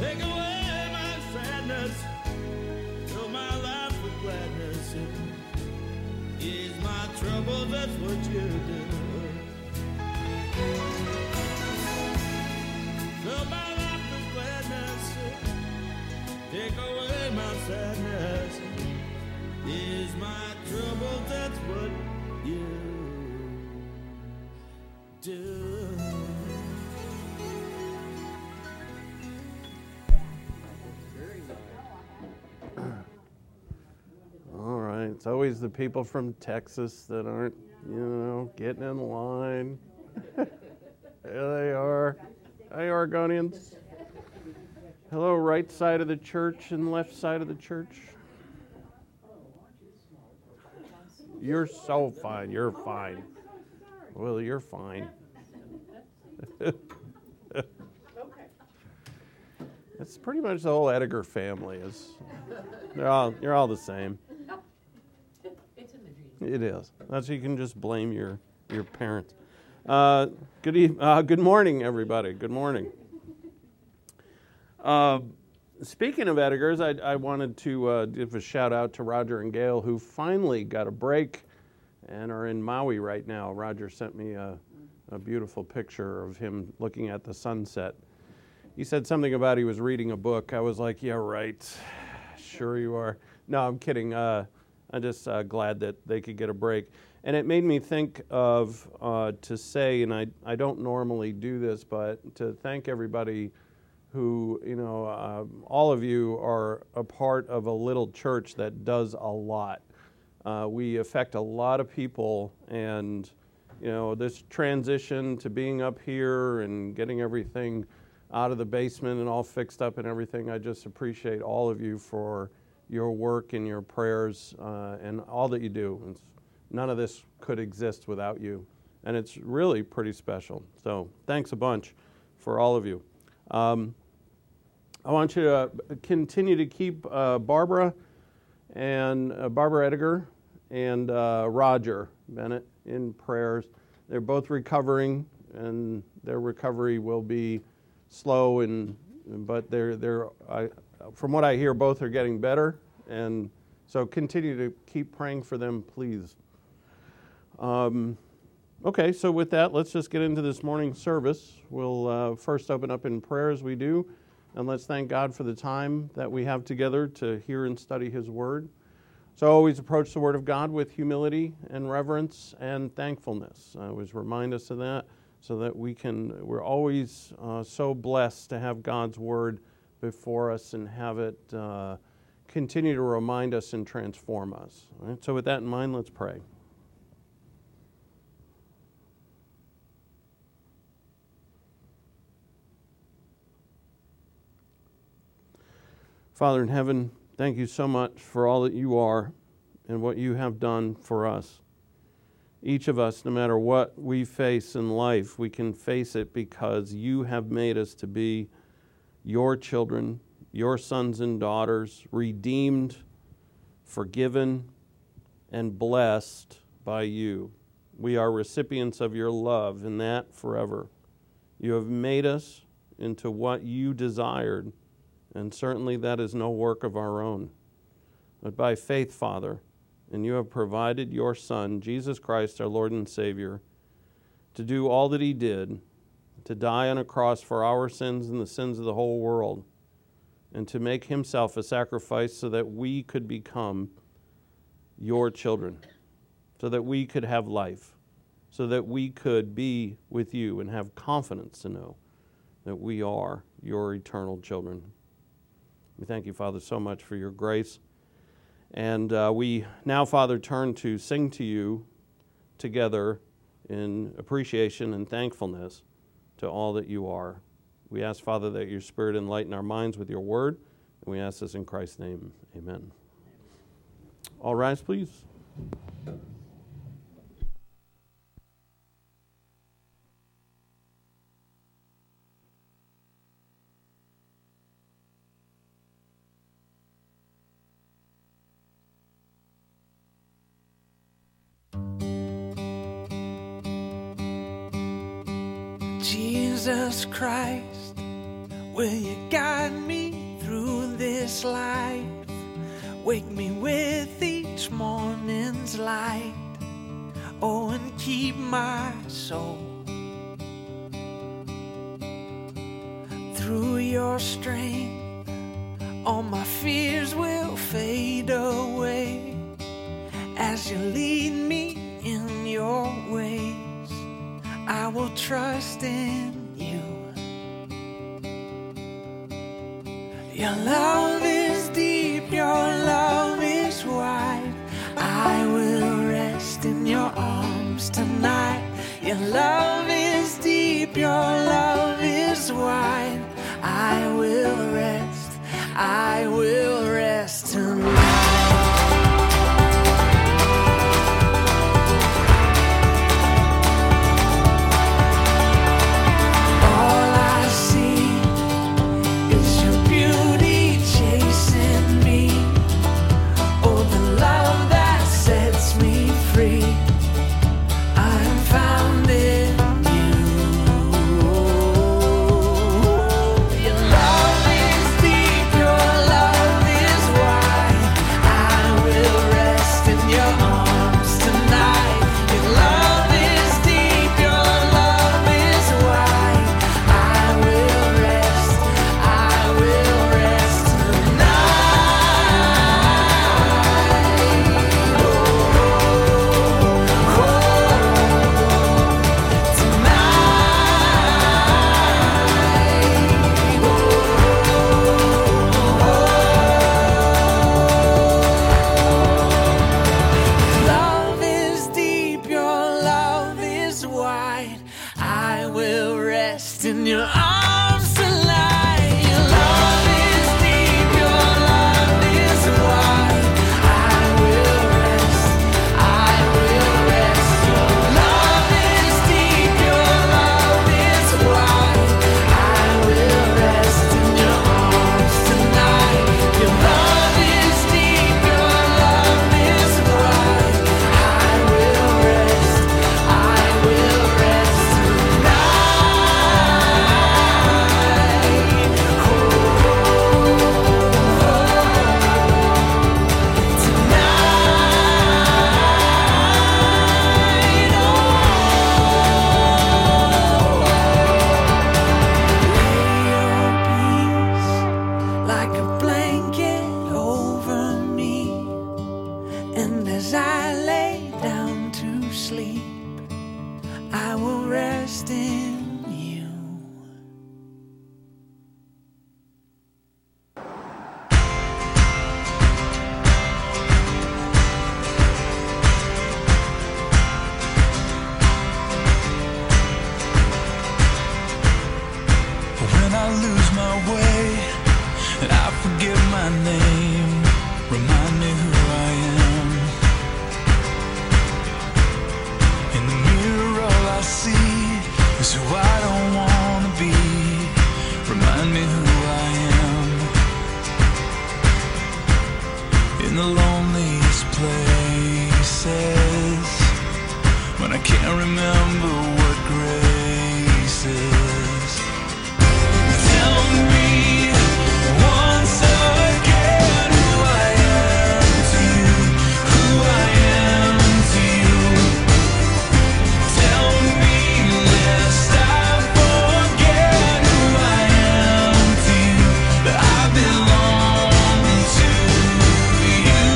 Take away my sadness, fill my life with gladness. Ease my trouble, that's what you do. Fill my life with gladness, take away my sadness. Ease my trouble, that's what you do. All right, it's always the people from Texas that aren't, getting in line. There they are. Hi, Oregonians. Hello, right side of the church and left side of the church. You're so fine. You're fine. Well, you're fine. It's pretty much the whole Ediger family. You're all the same. It's in the genes. It is. That's you can just blame your parents. Good morning, everybody. Good morning. Speaking of Edigers, I wanted to give a shout out to Roger and Gail, who finally got a break and are in Maui right now. Roger sent me a beautiful picture of him looking at the sunset. He said something about he was reading a book. I was like, yeah, right. Sure you are. No, I'm kidding. I'm just glad that they could get a break. And it made me think of, to say, and I don't normally do this, but to thank everybody who, all of you are a part of a little church that does a lot. We affect a lot of people, and, this transition to being up here and getting everything out of the basement and all fixed up and everything, I just appreciate all of you for your work and your prayers and all that you do. None of this could exist without you, and it's really pretty special. So thanks a bunch for all of you. I want you to continue to keep Barbara Ediger and Roger Bennett in prayers. They're both recovering, and their recovery will be slow, but from what I hear, both are getting better, and so continue to keep praying for them, please. Okay, so with that, let's just get into this morning's service. We'll first open up in prayer as we do, and let's thank God for the time that we have together to hear and study His Word. So always approach the Word of God with humility and reverence and thankfulness. I always remind us of that so that we're always so blessed to have God's Word before us and have it continue to remind us and transform us. All right? So with that in mind, let's pray. Father in heaven, thank you so much for all that you are and what you have done for us. Each of us, no matter what we face in life, we can face it because you have made us to be your children, your sons and daughters, redeemed, forgiven, and blessed by you. We are recipients of your love, and that forever. You have made us into what you desired, and certainly that is no work of our own, but by faith, Father, and you have provided your Son, Jesus Christ, our Lord and Savior, to do all that He did, to die on a cross for our sins and the sins of the whole world, and to make Himself a sacrifice so that we could become your children, so that we could have life, so that we could be with you and have confidence to know that we are your eternal children. We thank you, Father, so much for your grace. And we now, Father, turn to sing to you together in appreciation and thankfulness to all that you are. We ask, Father, that your Spirit enlighten our minds with your word, and we ask this in Christ's name. Amen. All rise, please. Jesus Christ, Will you guide me through this life? Wake me with each morning's light. Oh, and keep my soul. Through your strength, all my fears will fade away. As you lead me in your ways, I will trust in you. Your love is deep, your love is wide. I will rest in your arms tonight. Your love is deep, your love is wide. I will rest tonight.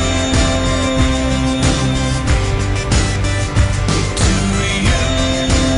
To you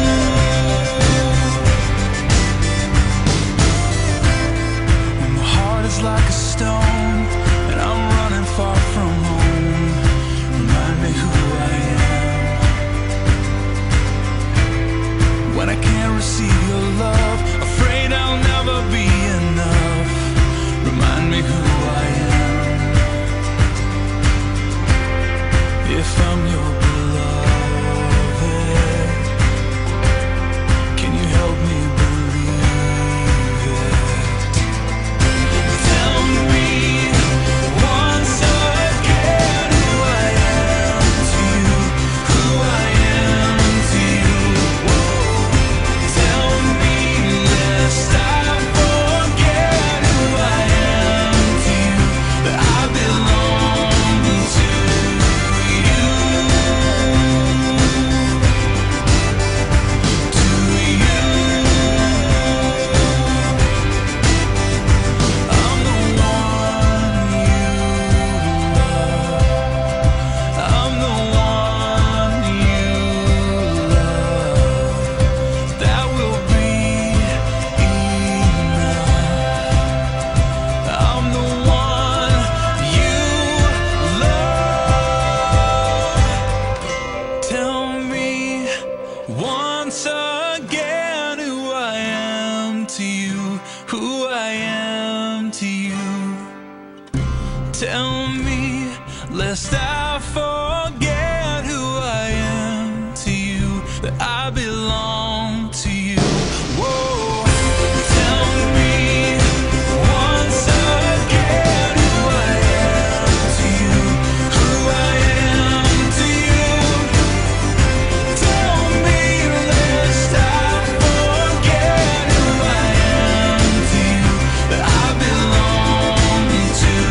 Tell me, lest I forget who I am to you, that I belong to you. Whoa, tell me once again who I am to you, who I am to you. Tell me, lest I forget who I am to you, that I belong to you.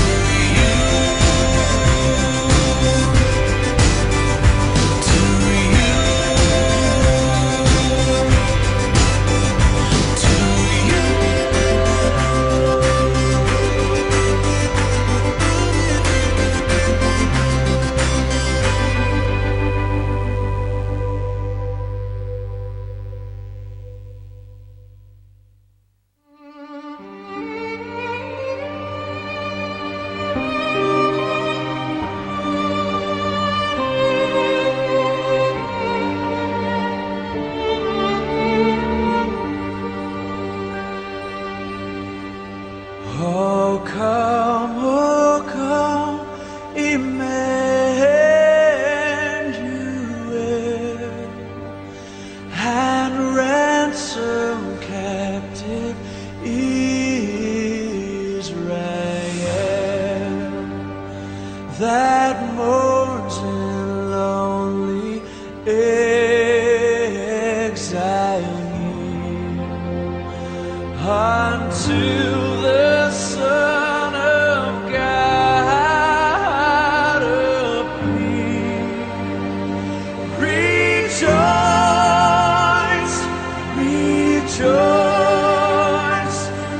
Oh come, Emmanuel, and ransom captive Israel, that mourns in lonely exile until the Son of God appear. Rejoice, rejoice,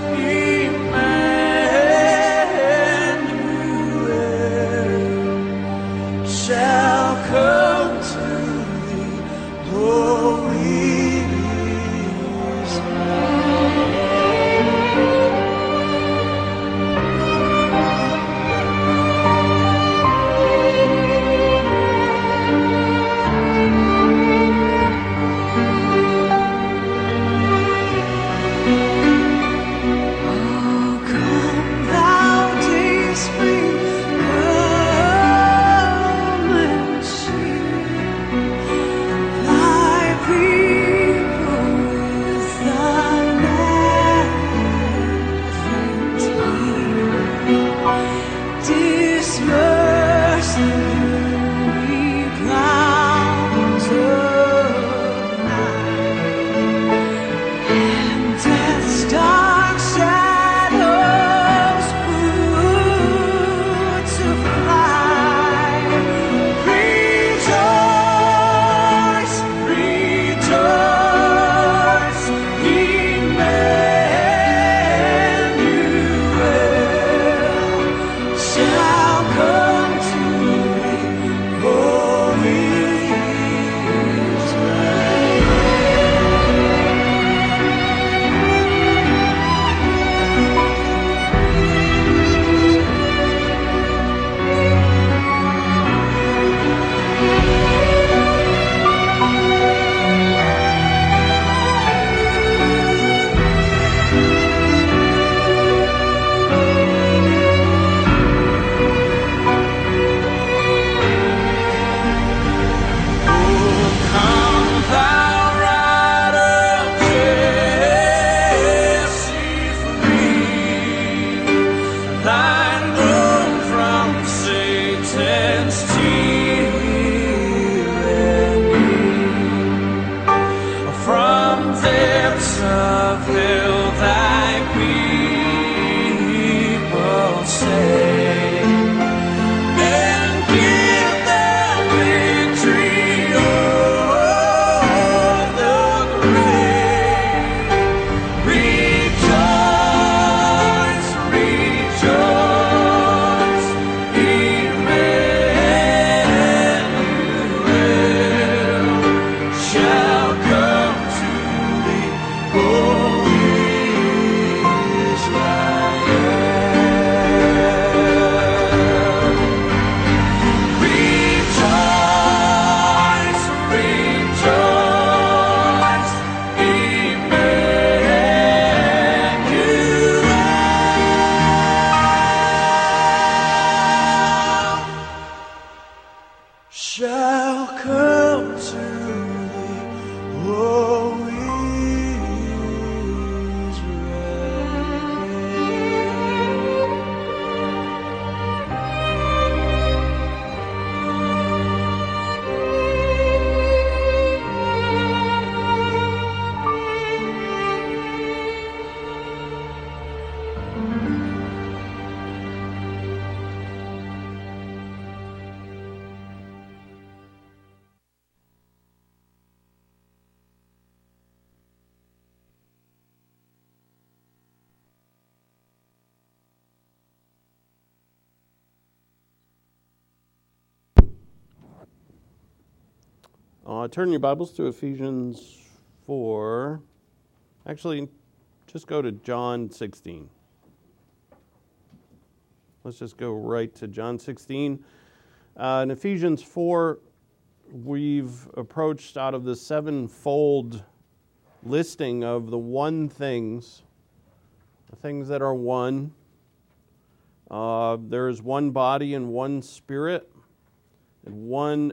Emmanuel shall come to thee, holy shall come to thee, holy Turn your Bibles to Ephesians 4. Actually, just go to John 16. Let's just go right to John 16. In Ephesians 4, we've approached out of the sevenfold listing of the one things, the things that are one. There is one body and one spirit, and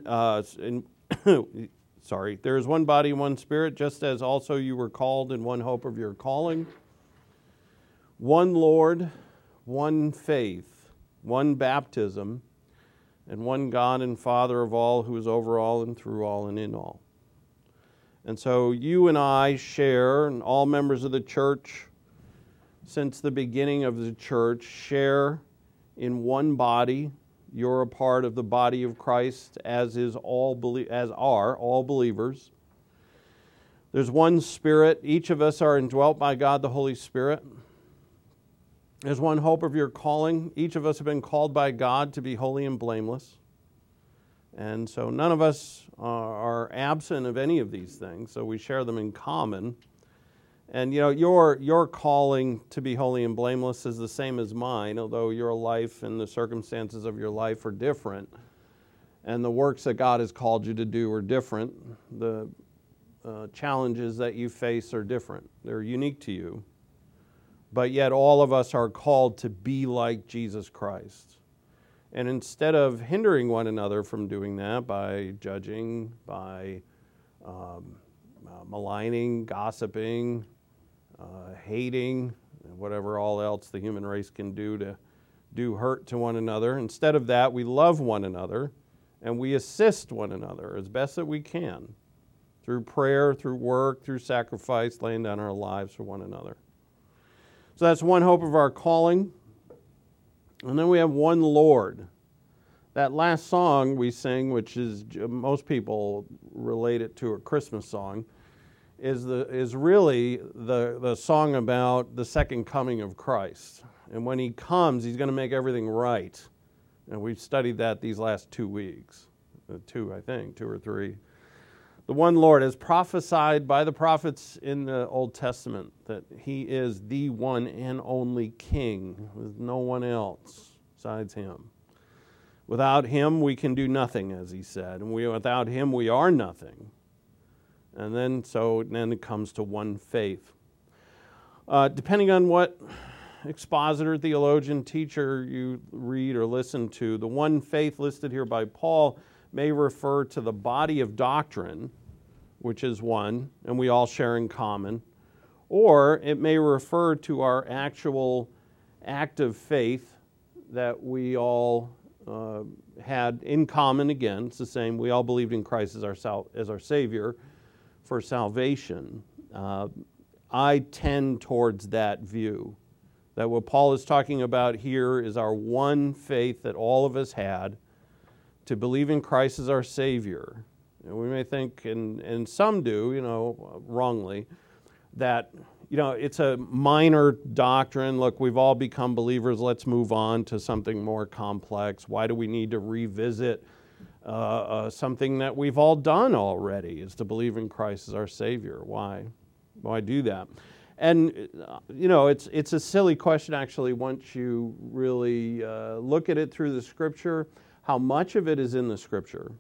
there is one body and one spirit, just as also you were called in one hope of your calling. One Lord, one faith, one baptism, and one God and Father of all, who is over all and through all and in all. And so you and I share, and all members of the church since the beginning of the church share in one body. You're a part of the body of Christ, as are all believers. There's one Spirit. Each of us are indwelt by God the Holy Spirit. There's one hope of your calling. Each of us have been called by God to be holy and blameless. And so none of us are absent of any of these things, so we share them in common. And you know, your calling to be holy and blameless is the same as mine, although your life and the circumstances of your life are different. And the works that God has called you to do are different. The challenges that you face are different. They're unique to you. But yet all of us are called to be like Jesus Christ. And instead of hindering one another from doing that by judging, by maligning, gossiping, hating, whatever all else the human race can do to do hurt to one another, instead of that, we love one another and we assist one another as best that we can through prayer, through work, through sacrifice, laying down our lives for one another. So that's one hope of our calling. And then we have one Lord. That last song we sing, which is most people relate it to a Christmas song, is really the song about the second coming of Christ. And when he comes, he's going to make everything right. And we've studied that these last 2 weeks. 2 or 3. The one Lord is prophesied by the prophets in the Old Testament that he is the one and only King. There's no one else besides him. Without him, we can do nothing, as he said. And without him, we are nothing. And then it comes to one faith. Depending on what expositor, theologian, teacher you read or listen to, the one faith listed here by Paul may refer to the body of doctrine, which is one, and we all share in common, or it may refer to our actual act of faith that we all had in common. Again, it's the same. We all believed in Christ as our Savior for salvation. I tend towards that view, that what Paul is talking about here is our one faith that all of us had, to believe in Christ as our Savior. And we may think, and some do, wrongly, that, it's a minor doctrine. Look, we've all become believers. Let's move on to something more complex. Why do we need to revisit something that we've all done already, is to believe in Christ as our Savior? Why do that? And, it's a silly question, actually, once you really look at it through the Scripture. How much of it is in the Scripture?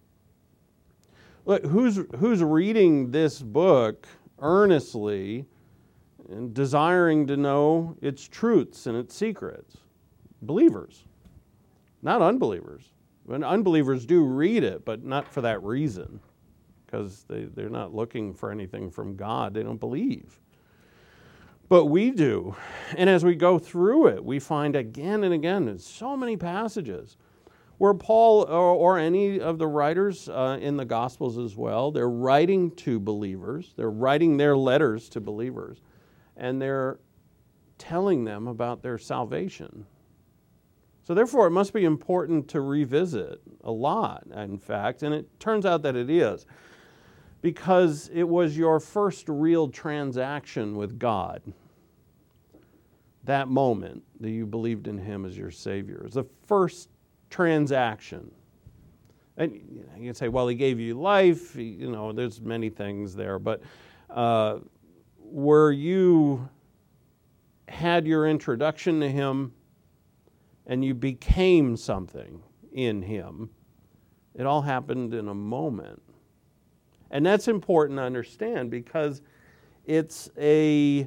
Look, who's reading this book earnestly and desiring to know its truths and its secrets? Believers, not unbelievers. And unbelievers do read it, but not for that reason, because they're not looking for anything from God. They don't believe. But we do. And as we go through it, we find again and again, there's so many passages where Paul or any of the writers in the Gospels as well, they're writing to believers. They're writing their letters to believers. And they're telling them about their salvation. So therefore, it must be important to revisit a lot, in fact. And it turns out that it is. Because it was your first real transaction with God. That moment that you believed in him as your Savior. It was the first transaction. And you can say, well, he gave you life. There's many things there. But where you had your introduction to him and you became something in him, it all happened in a moment. And that's important to understand because it's a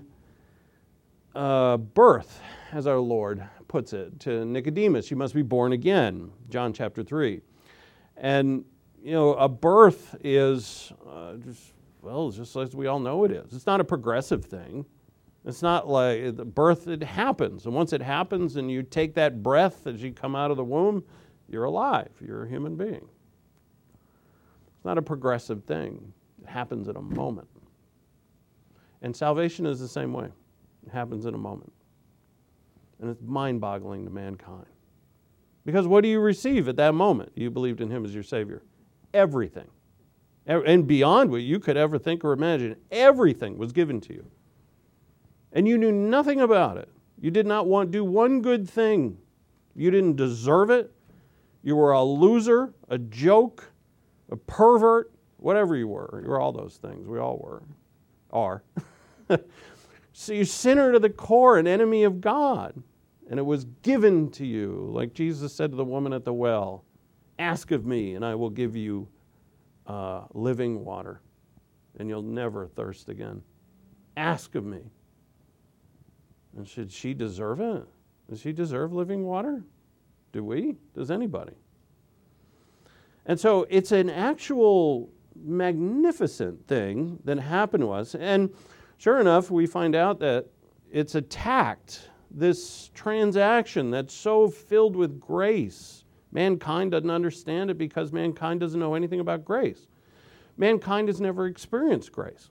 birth, as our Lord puts it to Nicodemus. You must be born again, John chapter 3. And, a birth is just as we all know it is. It's not a progressive thing. It's not like the birth, it happens. And once it happens and you take that breath as you come out of the womb, you're alive. You're a human being. It's not a progressive thing. It happens in a moment. And salvation is the same way. It happens in a moment. And it's mind-boggling to mankind. Because what do you receive at that moment? You believed in him as your Savior. Everything. And beyond what you could ever think or imagine, everything was given to you. And you knew nothing about it. You did not do one good thing. You didn't deserve it. You were a loser, a joke, a pervert, whatever you were. You were all those things. We all are. So you're sinner to the core, an enemy of God. And it was given to you, like Jesus said to the woman at the well, ask of me and I will give you living water and you'll never thirst again. Ask of me. And should she deserve it? Does she deserve living water? Do we? Does anybody? And so it's an actual magnificent thing that happened to us. And sure enough, we find out that it's attacked, this transaction that's so filled with grace. Mankind doesn't understand it because mankind doesn't know anything about grace. Mankind has never experienced grace.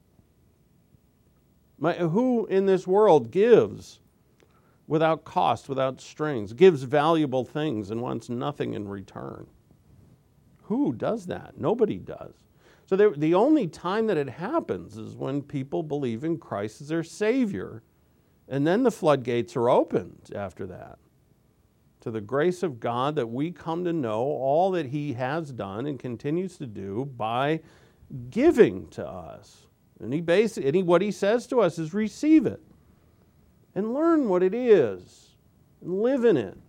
Who in this world gives without cost, without strings, gives valuable things and wants nothing in return? Who does that? Nobody does. So the only time that it happens is when people believe in Christ as their Savior. And then the floodgates are opened after that to the grace of God that we come to know all that he has done and continues to do by giving to us. And what he says to us is receive it and learn what it is and live in it.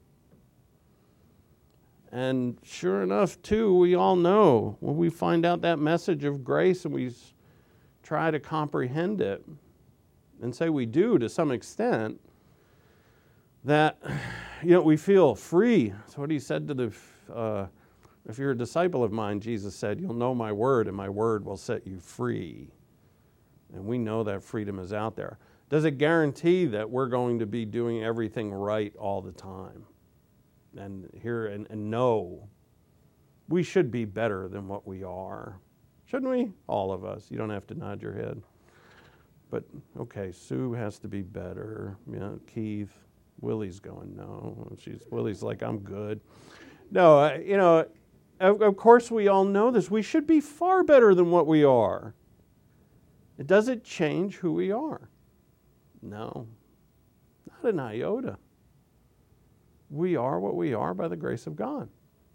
And sure enough, too, we all know when we find out that message of grace and we try to comprehend it and say we do to some extent, that, we feel free. That's what he said to if you're a disciple of mine, Jesus said, you'll know my word and my word will set you free. And we know that freedom is out there. Does it guarantee that we're going to be doing everything right all the time? And no, we should be better than what we are. Shouldn't we? All of us. You don't have to nod your head. But, okay, Sue has to be better. Keith, Willie's going, no. Willie's like, I'm good. No, of course we all know this. We should be far better than what we are. Does it change who we are? No, not an iota. We are what we are by the grace of God.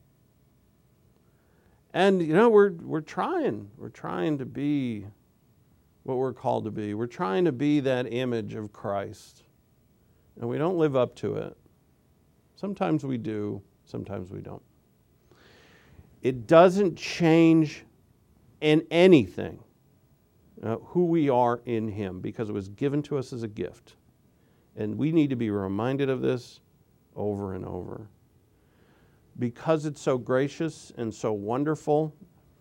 And, we're trying. We're trying to be what we're called to be. We're trying to be that image of Christ. And we don't live up to it. Sometimes we do, sometimes we don't. It doesn't change in anything who we are in him because it was given to us as a gift. And we need to be reminded of this over and over. Because it's so gracious and so wonderful,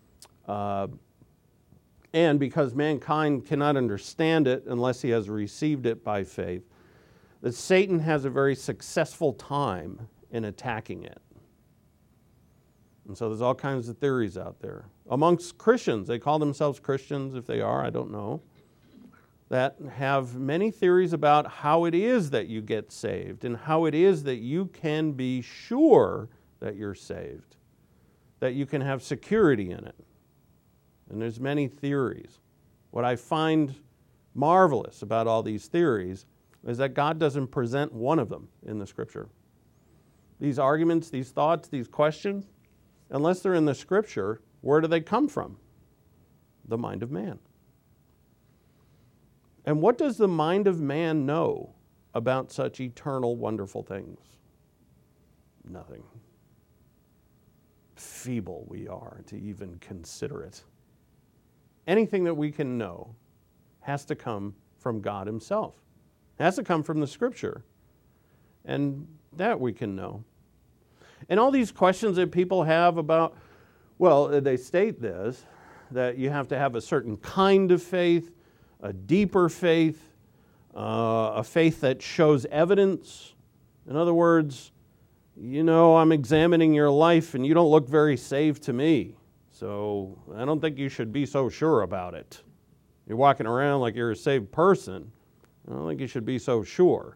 and because mankind cannot understand it unless he has received it by faith, that Satan has a very successful time in attacking it. And so there's all kinds of theories out there. Amongst Christians, they call themselves Christians, if they are, I don't know, that have many theories about how it is that you get saved and how it is that you can be sure that you're saved, that you can have security in it. And there's many theories. What I find marvelous about all these theories is that God doesn't present one of them in the Scripture. These arguments, these thoughts, these questions, unless they're in the Scripture, where do they come from? The mind of man. And what does the mind of man know about such eternal, wonderful things? Nothing. Feeble we are to even consider it. Anything that we can know has to come from God himself. It has to come from the Scripture. And that we can know. And all these questions that people have about, well, they state this, that you have to have a certain kind of faith, a deeper faith, a faith that shows evidence. In other words, you know, I'm examining your life and you don't look very saved to me. So I don't think you should be so sure about it. You're walking around like you're a saved person. I don't think you should be so sure.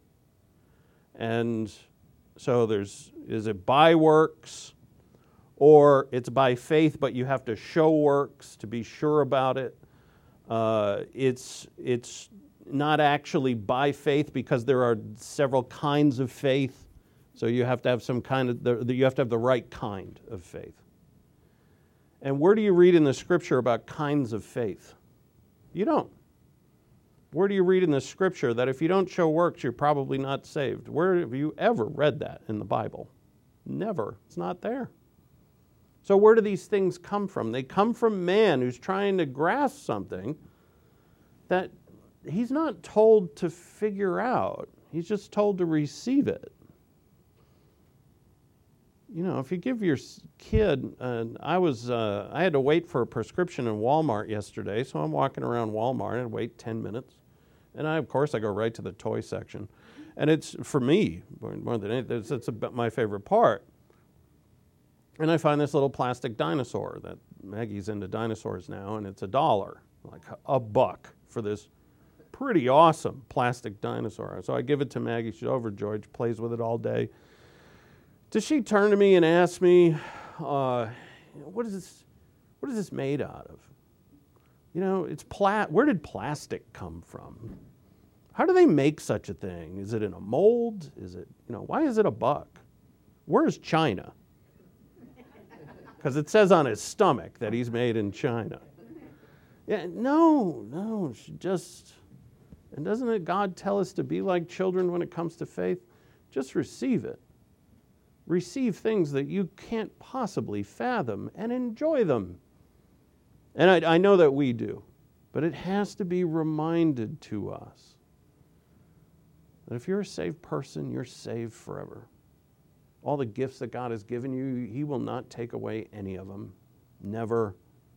And so is it by works or it's by faith, but you have to show works to be sure about it? It's not actually by faith because there are several kinds of faith. So you have to have you have to have the right kind of faith. And where do you read in the Scripture about kinds of faith? You don't. Where do you read in the Scripture that if you don't show works, you're probably not saved? Where have you ever read that in the Bible? Never. It's not there. So where do these things come from? They come from man who's trying to grasp something that he's not told to figure out. He's just told to receive it. You know, if you give your kid, I had to wait for a prescription in Walmart yesterday, so I'm walking around Walmart and wait 10 minutes. And of course, I go right to the toy section. And it's, for me, more than anything, it's about my favorite part. And I find this little plastic dinosaur that Maggie's into dinosaurs now, and it's $1, like $1 for this pretty awesome plastic dinosaur. So I give it to Maggie. She's overjoyed. She plays with it all day. Does she turn to me and ask me, what is this made out of? You know, where did plastic come from? How do they make such a thing? Is it in a mold? Why is it $1? Where's China? Because it says on his stomach that he's made in China. Yeah, no, and doesn't God tell us to be like children when it comes to faith? Just receive it. Receive things that you can't possibly fathom and enjoy them. And I know that we do, but it has to be reminded to us that if you're a saved person, you're saved forever. All the gifts that God has given you, He will not take away any of them. Never.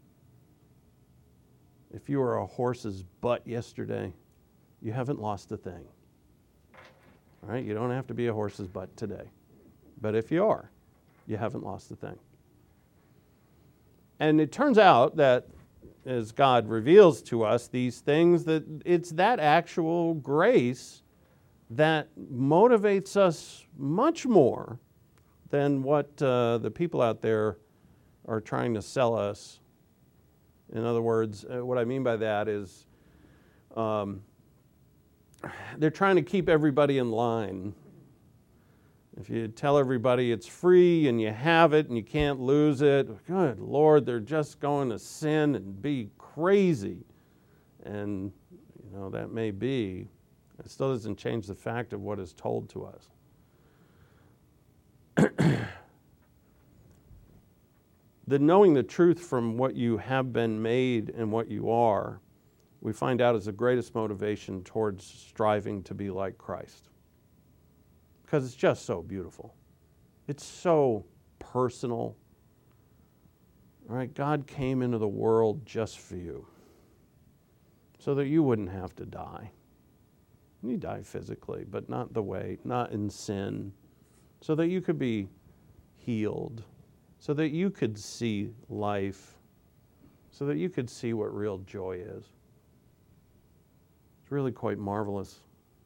If you were a horse's butt yesterday, you haven't lost a thing. All right? You don't have to be a horse's butt today. But if you are, you haven't lost a thing. And it turns out that as God reveals to us these things, that it's that actual grace that motivates us much more than what the people out there are trying to sell us. In other words, what I mean by that is they're trying to keep everybody in line. If you tell everybody it's free and you have it and you can't lose it, good Lord, they're just going to sin and be crazy. And, that may be. It still doesn't change the fact of what is told to us. The knowing the truth from what you have been made and what you are, we find out is the greatest motivation towards striving to be like Christ. Because it's just so beautiful. It's so personal. All right, God came into the world just for you so that you wouldn't have to die. You die physically, but not in sin, so that you could be healed, so that you could see life, so that you could see what real joy is. It's really quite marvelous.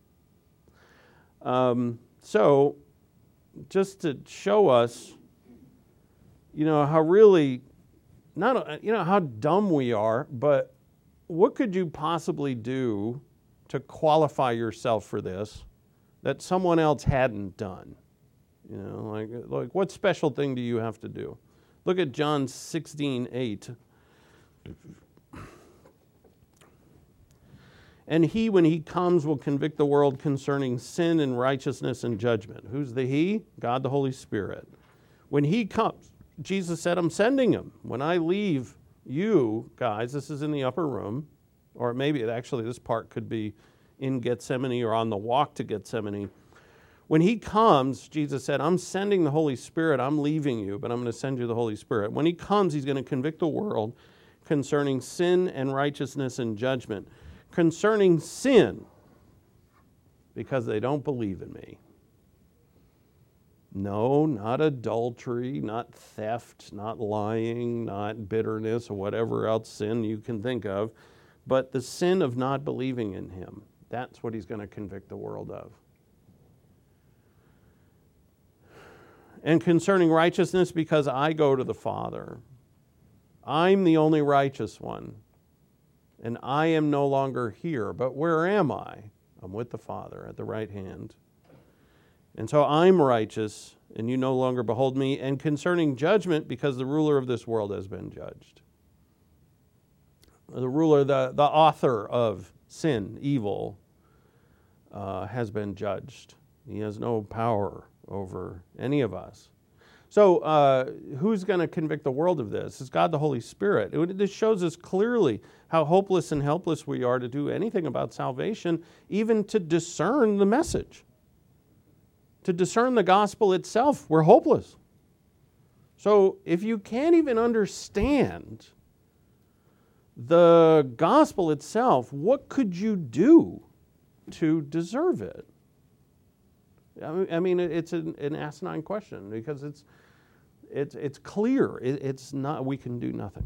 So, just to show us, how really, how dumb we are, but what could you possibly do to qualify yourself for this that someone else hadn't done? Like what special thing do you have to do? Look at John 16:8. And he, when he comes, will convict the world concerning sin and righteousness and judgment. Who's the he? God the Holy Spirit. When he comes, Jesus said, I'm sending him. When I leave you guys, this is in the upper room, or maybe actually this part could be in Gethsemane or on the walk to Gethsemane. When he comes, Jesus said, I'm sending the Holy Spirit. I'm leaving you, but I'm going to send you the Holy Spirit. When he comes, he's going to convict the world concerning sin and righteousness and judgment. Concerning sin, because they don't believe in me. No, not adultery, not theft, not lying, not bitterness, or whatever else sin you can think of, but the sin of not believing in him. That's what he's going to convict the world of. And concerning righteousness, because I go to the Father. I'm the only righteous one. And I am no longer here. But where am I? I'm with the Father at the right hand. And so I'm righteous, and you no longer behold me. And concerning judgment, because the ruler of this world has been judged. The ruler, the author of sin, evil, has been judged. He has no power over any of us. So who's going to convict the world of this? It's God the Holy Spirit. This shows us clearly how hopeless and helpless we are to do anything about salvation, even to discern the message. To discern the gospel itself, we're hopeless. So if you can't even understand the gospel itself, what could you do to deserve it? I mean, it's an asinine question because it's clear. It's not. We can do nothing.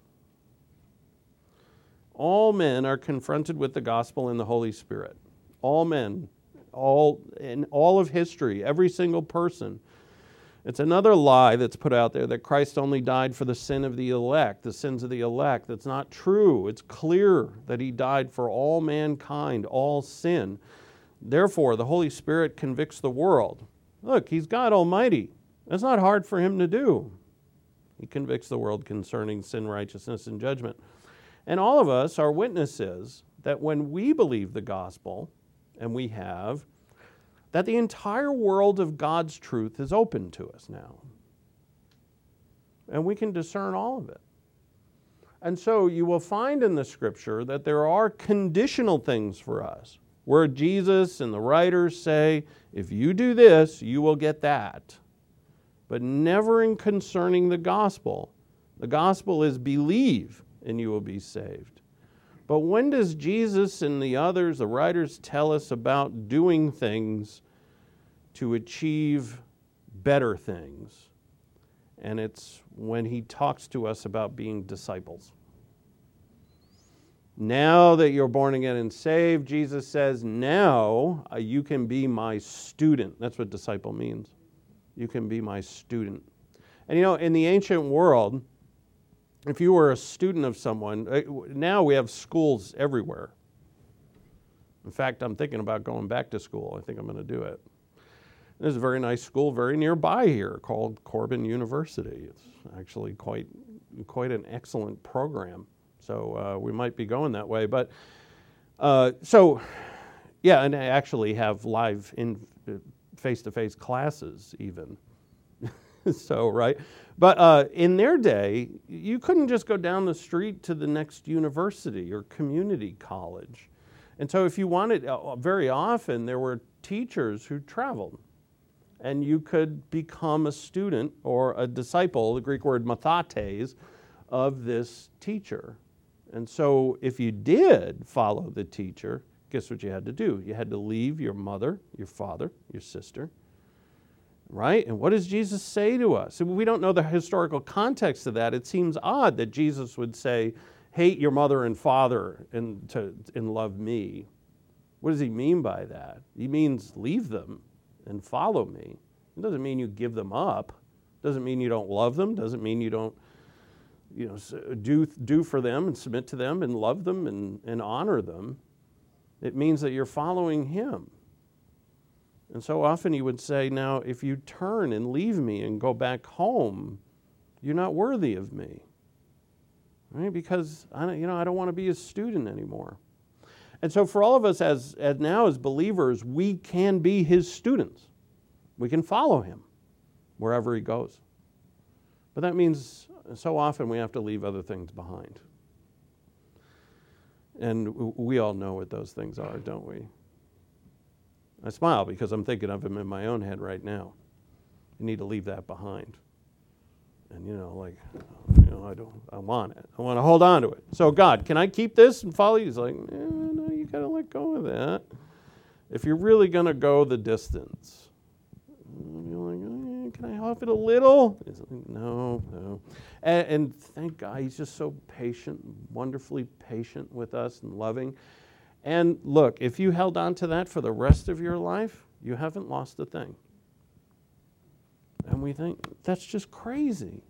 All men are confronted with the gospel and the Holy Spirit. All men, in all of history, every single person. It's another lie that's put out there that Christ only died for the sin of the elect, the sins of the elect. That's not true. It's clear that he died for all mankind, all sin. Therefore, the Holy Spirit convicts the world. Look, he's God Almighty. That's not hard for him to do. He convicts the world concerning sin, righteousness, and judgment. And all of us are witnesses that when we believe the gospel, and we have, that the entire world of God's truth is open to us now. And we can discern all of it. And so you will find in the Scripture that there are conditional things for us, where Jesus and the writers say, if you do this, you will get that. But never in concerning the gospel. The gospel is believe and you will be saved. But when does Jesus and the others, the writers, tell us about doing things to achieve better things? And it's when he talks to us about being disciples. Now that you're born again and saved, Jesus says, now you can be my student. That's what disciple means. You can be my student. And you know, in the ancient world, if you were a student of someone, now we have schools everywhere. In fact, I'm thinking about going back to school. I think I'm going to do it. There's a very nice school very nearby here called Corbin University. It's actually quite an excellent program. So we might be going that way. But and I actually have live in face-to-face classes even. So, right? But in their day, you couldn't just go down the street to the next university or community college. And so if you wanted, very often there were teachers who traveled. And you could become a student or a disciple, the Greek word mathates, of this teacher. And so if you did follow the teacher, guess what you had to do? You had to leave your mother, your father, your sister. Right? And what does Jesus say to us? We don't know the historical context of that. It seems odd that Jesus would say, hate your mother and father and love me. What does he mean by that? He means leave them and follow me. It doesn't mean you give them up. It doesn't mean you don't love them. It doesn't mean you don't do for them and submit to them and love them and honor them. It means that you're following him. And so often he would say, now, if you turn and leave me and go back home, You're not worthy of me. Right? Because I don't want to be a student anymore. And so for all of us as believers, we can be his students. We can follow him wherever he goes. But that means so often we have to leave other things behind. And we all know what those things are, don't we? I smile because I'm thinking of them in my own head right now. You need to leave that behind. And I want it. I want to hold on to it. So God, can I keep this and follow you? He's like, no, you got to let go of that. If you're really going to go the distance. You're like, can I help it a little? He's like, no. And thank God, he's just so patient, wonderfully patient with us and loving. And look, if you held on to that for the rest of your life, you haven't lost a thing. And we think, that's just crazy.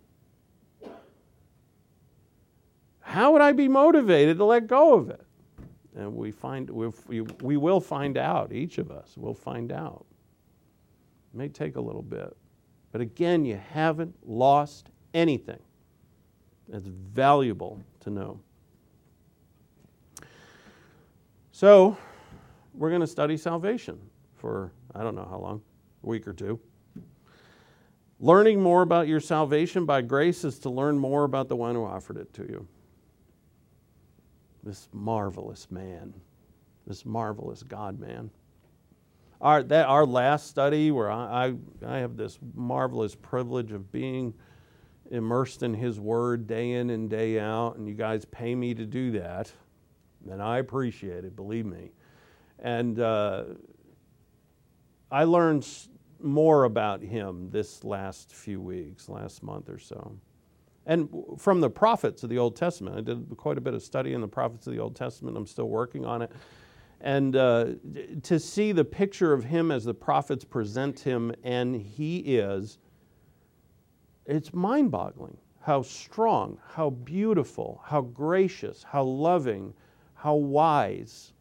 How would I be motivated to let go of it? And we will find out, each of us will find out. It may take a little bit. But again, you haven't lost anything. It's valuable to know. So, we're going to study salvation for, I don't know how long, a week or two. Learning more about your salvation by grace is to learn more about the one who offered it to you. This marvelous man, this marvelous God-man. Our last study, where I have this marvelous privilege of being immersed in his word day in and day out, and you guys pay me to do that, and I appreciate it, believe me. And I learned more about him this last few weeks, last month or so. And from the prophets of the Old Testament. I did quite a bit of study in the prophets of the Old Testament. I'm still working on it. And to see the picture of him as the prophets present him, and he is, it's mind-boggling how strong, how beautiful, how gracious, how loving, how wise,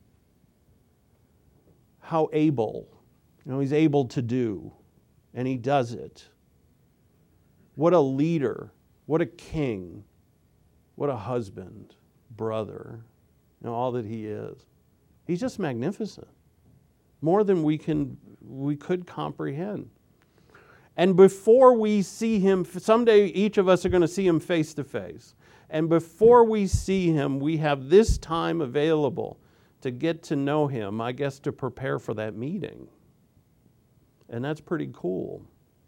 how able. He's able to do, and he does it. What a leader, what a king, what a husband, brother, all that he is. He's just magnificent, more than we could comprehend. And before we see him, someday each of us are going to see him face to face. And before we see him, we have this time available to get to know him, I guess, to prepare for that meeting. And that's pretty cool.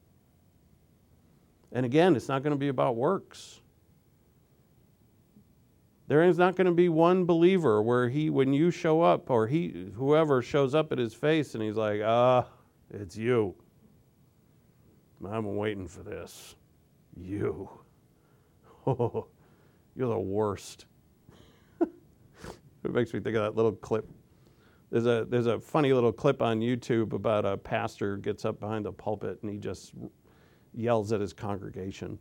And again, it's not going to be about works. There is not going to be one believer where when you show up, or whoever shows up at his face and he's like, it's you. I'm waiting for this. You. Oh, you're the worst. It makes me think of that little clip. There's a funny little clip on YouTube about a pastor who gets up behind the pulpit and he just yells at his congregation.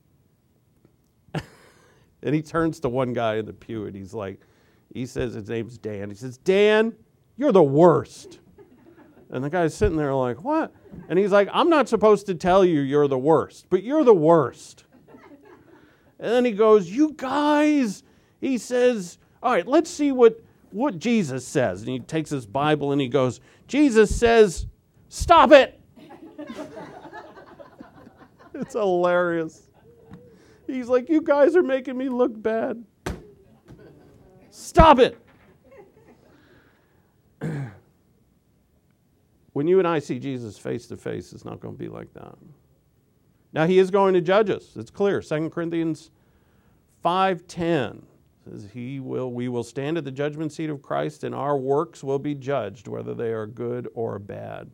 And he turns to one guy in the pew and he says his name's Dan. He says, Dan, you're the worst. And the guy's sitting there like, what? And he's like, I'm not supposed to tell you you're the worst, but you're the worst. And then he goes, you guys, he says, all right, let's see what Jesus says. And he takes his Bible and he goes, Jesus says, stop it. It's hilarious. He's like, you guys are making me look bad. Stop it. When you and I see Jesus face to face, it's not going to be like that. Now, he is going to judge us. It's clear. 2 Corinthians 5:10 says, we will stand at the judgment seat of Christ, and our works will be judged, whether they are good or bad.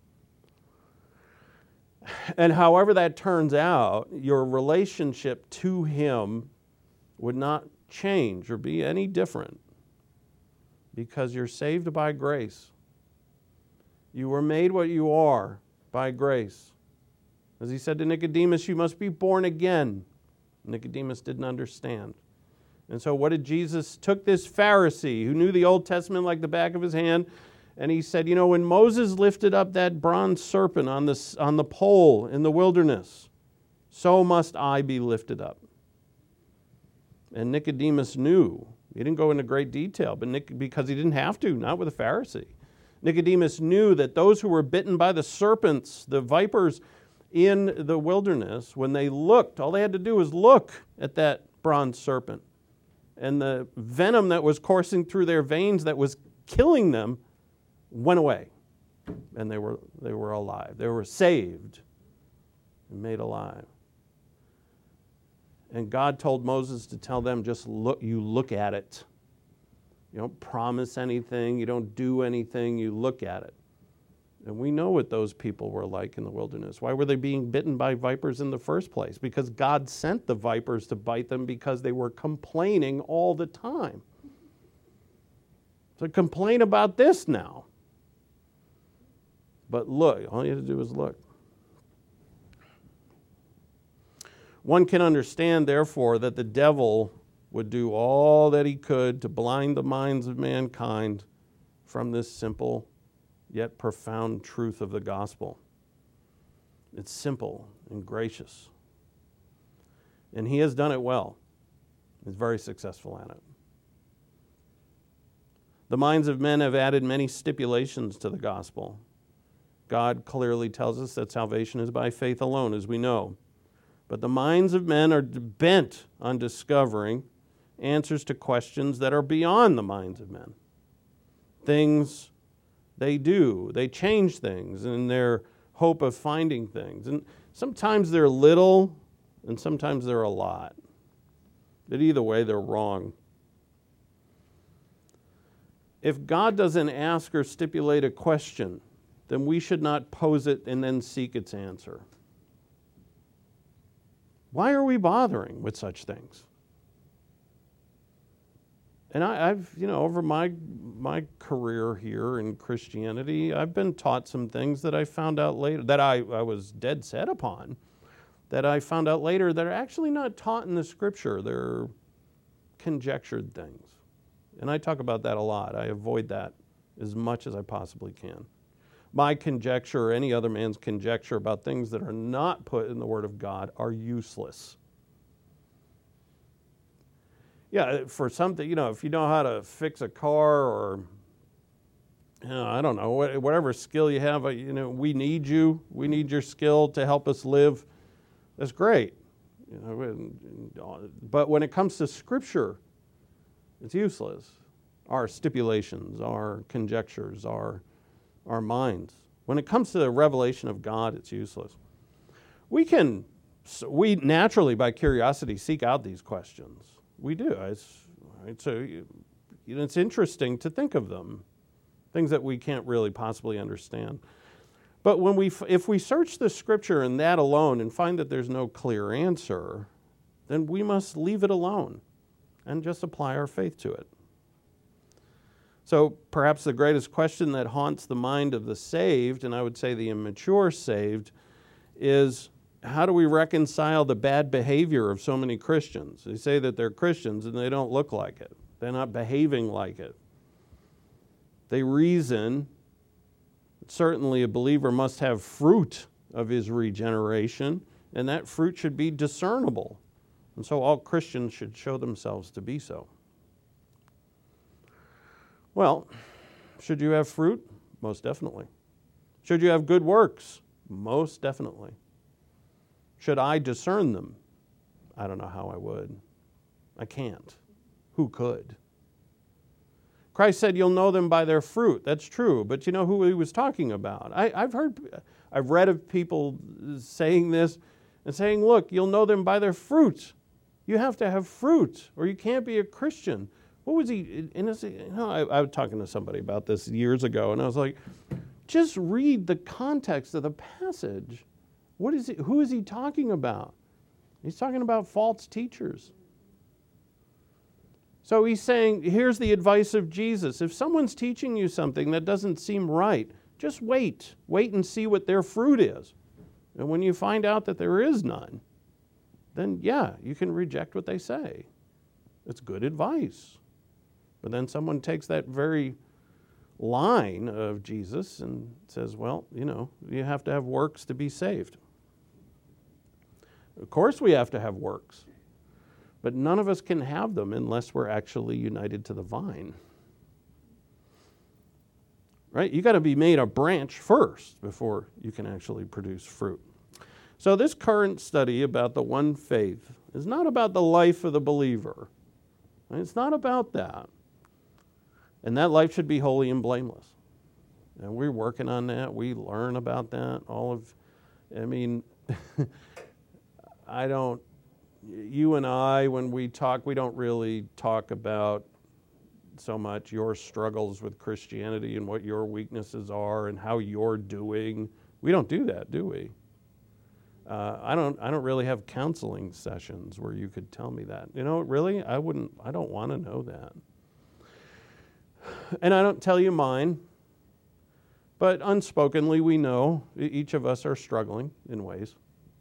And however that turns out, your relationship to him would not change or be any different, because you're saved by grace. You were made what you are by grace. As he said to Nicodemus, you must be born again. Nicodemus didn't understand. And so what did Jesus? Took this Pharisee who knew the Old Testament like the back of his hand, and he said, when Moses lifted up that bronze serpent on the pole in the wilderness, so must I be lifted up. And Nicodemus knew. He didn't go into great detail, but because he didn't have to, not with a Pharisee. Nicodemus knew that those who were bitten by the serpents, the vipers in the wilderness, when they looked, all they had to do was look at that bronze serpent. And the venom that was coursing through their veins that was killing them went away. And they were alive. They were saved and made alive. And God told Moses to tell them, just look, you look at it. You don't promise anything, you don't do anything, you look at it. And we know what those people were like in the wilderness. Why were they being bitten by vipers in the first place? Because God sent the vipers to bite them because they were complaining all the time. So complain about this now. But look, all you have to do is look. One can understand, therefore, that the devil would do all that he could to blind the minds of mankind from this simple yet profound truth of the gospel. It's simple and gracious. And he has done it well. He's very successful at it. The minds of men have added many stipulations to the gospel. God clearly tells us that salvation is by faith alone, as we know. But the minds of men are bent on discovering answers to questions that are beyond the minds of men. Things they do, they change things in their hope of finding things. And sometimes they're little, and sometimes they're a lot. But either way, they're wrong. If God doesn't ask or stipulate a question, then we should not pose it and then seek its answer. Why are we bothering with such things? And I've, over my career here in Christianity, I've been taught some things that I found out later, that I was dead set upon, that I found out later that are actually not taught in the Scripture. They're conjectured things. And I talk about that a lot. I avoid that as much as I possibly can. My conjecture or any other man's conjecture about things that are not put in the Word of God are useless. Yeah, for something, if you know how to fix a car or, I don't know, whatever skill you have, we need you. We need your skill to help us live. That's great. But when it comes to Scripture, it's useless. Our stipulations, our conjectures, our minds. When it comes to the revelation of God, it's useless. We naturally, by curiosity, seek out these questions. We do. It's interesting to think of them, things that we can't really possibly understand. But if we search the Scripture in that alone and find that there's no clear answer, then we must leave it alone and just apply our faith to it. So perhaps the greatest question that haunts the mind of the saved, and I would say the immature saved, is how do we reconcile the bad behavior of so many Christians? They say that they're Christians and they don't look like it. They're not behaving like it. They reason, certainly a believer must have fruit of his regeneration, and that fruit should be discernible. And so all Christians should show themselves to be so. Well, should you have fruit? Most definitely. Should you have good works? Most definitely. Should I discern them? I don't know how I would. I can't. Who could? Christ said you'll know them by their fruit. That's true, but you know who he was talking about. I've read of people saying this and saying, look, you'll know them by their fruit. You have to have fruit or you can't be a Christian. What was he? I was talking to somebody about this years ago, and I was like, just read the context of the passage. Who is he talking about? He's talking about false teachers. So he's saying, here's the advice of Jesus. If someone's teaching you something that doesn't seem right, just wait. Wait and see what their fruit is. And when you find out that there is none, then yeah, you can reject what they say. It's good advice. But then someone takes that very line of Jesus and says, well, you have to have works to be saved. Of course we have to have works. But none of us can have them unless we're actually united to the vine. Right? You got to be made a branch first before you can actually produce fruit. So this current study about the one faith is not about the life of the believer. Right? It's not about that. And that life should be holy and blameless. And we're working on that. We learn about that. You and I, when we talk, we don't really talk about so much your struggles with Christianity and what your weaknesses are and how you're doing. We don't do that, do we? I don't really have counseling sessions where you could tell me that. Really, I don't want to know that. And I don't tell you mine, but unspokenly we know each of us are struggling in ways.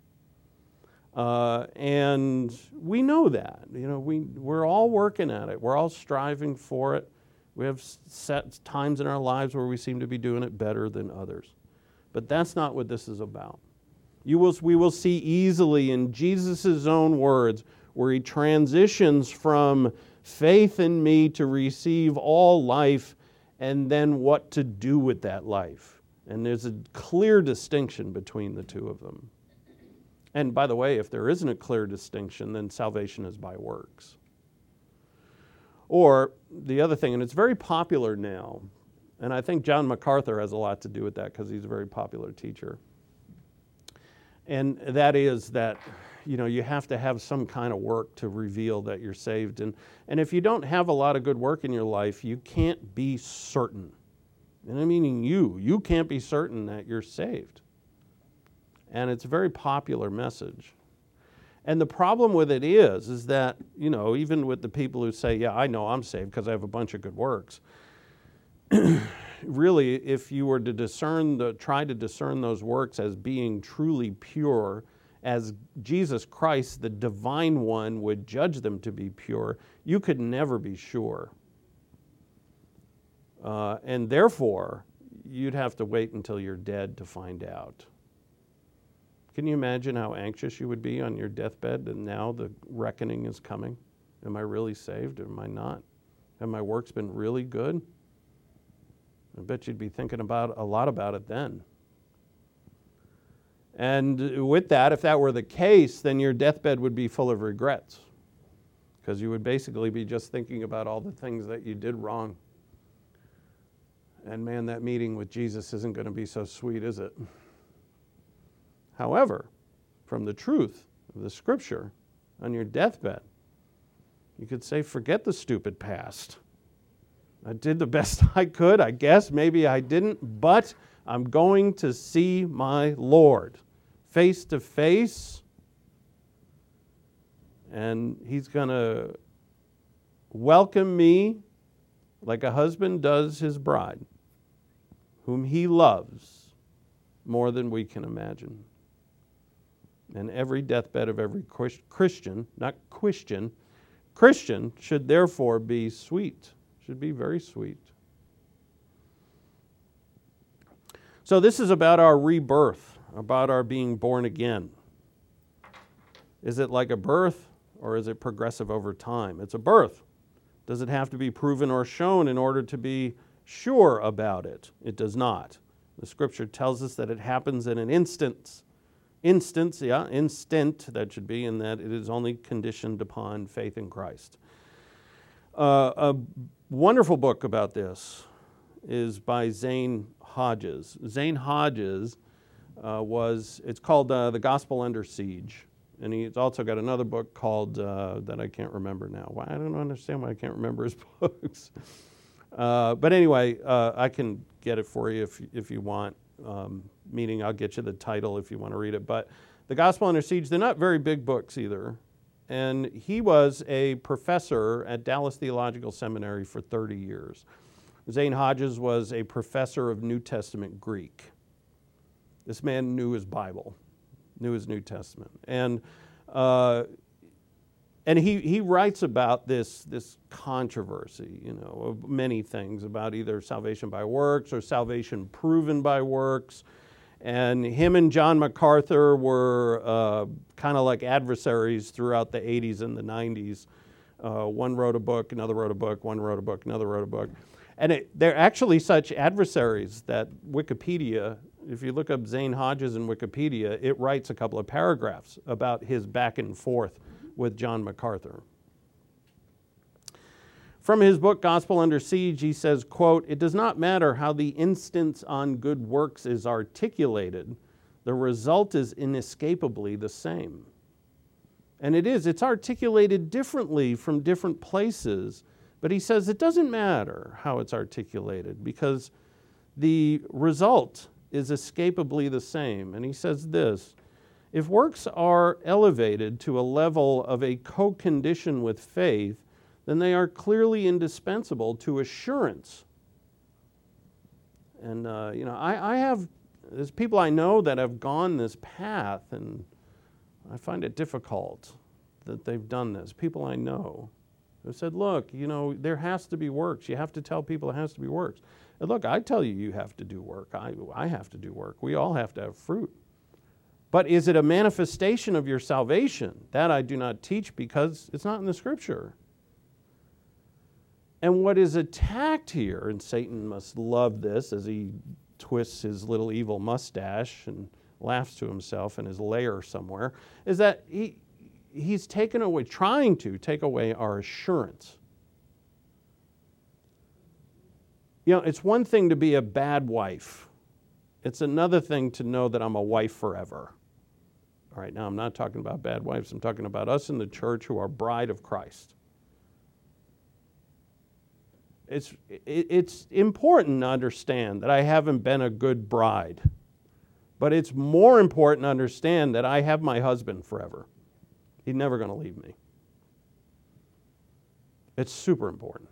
And we know that. We're all working at it. We're all striving for it. We have set times in our lives where we seem to be doing it better than others. But that's not what this is about. We will see easily in Jesus' own words where he transitions from faith in me to receive all life and then what to do with that life. And there's a clear distinction between the two of them. And by the way, if there isn't a clear distinction, then salvation is by works. Or the other thing, and it's very popular now, and I think John MacArthur has a lot to do with that because he's a very popular teacher. And that is that, you have to have some kind of work to reveal that you're saved. And if you don't have a lot of good work in your life, you can't be certain. And I mean you can't be certain that you're saved. And it's a very popular message. And the problem with it is that, even with the people who say, yeah, I know I'm saved because I have a bunch of good works, really, if you were to try to discern those works as being truly pure, as Jesus Christ, the divine one, would judge them to be pure, you could never be sure. And therefore, you'd have to wait until you're dead to find out. Can you imagine how anxious you would be on your deathbed and now the reckoning is coming? Am I really saved or am I not? Have my works been really good? I bet you'd be thinking a lot about it then. And with that, if that were the case, then your deathbed would be full of regrets because you would basically be just thinking about all the things that you did wrong. And man, that meeting with Jesus isn't going to be so sweet, is it? However, from the truth of the Scripture, on your deathbed, you could say, forget the stupid past. I did the best I could, I guess. Maybe I didn't, but I'm going to see my Lord face to face, and he's going to welcome me like a husband does his bride, whom he loves more than we can imagine. And every deathbed of every Christian, not Christian, Christian should therefore be sweet, should be very sweet. So this is about our rebirth, about our being born again. Is it like a birth or is it progressive over time? It's a birth. Does it have to be proven or shown in order to be sure about it? It does not. The Scripture tells us that it happens in an instant, that should be, in that it is only conditioned upon faith in Christ. A wonderful book about this is by Zane Hodges. Zane Hodges it's called The Gospel Under Siege. And he's also got another book called, that I can't remember now. I don't understand why I can't remember his books. But anyway, I can get it for you if you want. Meaning I'll get you the title if you want to read it. But The Gospel Under Siege, they're not very big books either. And he was a professor at Dallas Theological Seminary for 30 years. Zane Hodges was a professor of New Testament Greek. This man knew his Bible, knew his New Testament. And he writes about this controversy, of many things, about either salvation by works or salvation proven by works. And him and John MacArthur were kind of like adversaries throughout the 80s and the 90s. One wrote a book, another wrote a book, one wrote a book, another wrote a book. And they're actually such adversaries that Wikipedia, if you look up Zane Hodges in Wikipedia, it writes a couple of paragraphs about his back and forth with John MacArthur. From his book, Gospel Under Siege, he says, quote, "It does not matter how the instance on good works is articulated. The result is inescapably the same." And it's articulated differently from different places. But he says it doesn't matter how it's articulated because the result is escapably the same. And he says this, if works are elevated to a level of a co-condition with faith, then they are clearly indispensable to assurance. And, there's people I know that have gone this path, and I find it difficult that they've done this. People I know who said, look, there has to be works. You have to tell people it has to be works. And look, I tell you have to do work. I have to do work. We all have to have fruit. But is it a manifestation of your salvation? That I do not teach because it's not in the Scripture. And what is attacked here, and Satan must love this as he twists his little evil mustache and laughs to himself in his lair somewhere, is that he's trying to take away our assurance. It's one thing to be a bad wife. It's another thing to know that I'm a wife forever. All right, now I'm not talking about bad wives. I'm talking about us in the church who are bride of Christ. It's important to understand that I haven't been a good bride. But it's more important to understand that I have my husband forever. He's never going to leave me. It's super important.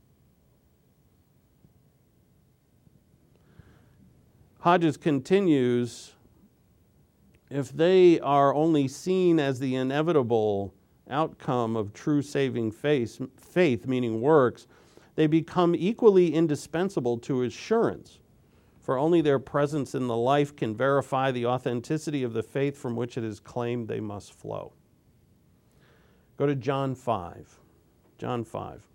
Hodges continues, if they are only seen as the inevitable outcome of true saving faith, meaning works, they become equally indispensable to assurance, for only their presence in the life can verify the authenticity of the faith from which it is claimed they must flow. Go to John 5. John 5.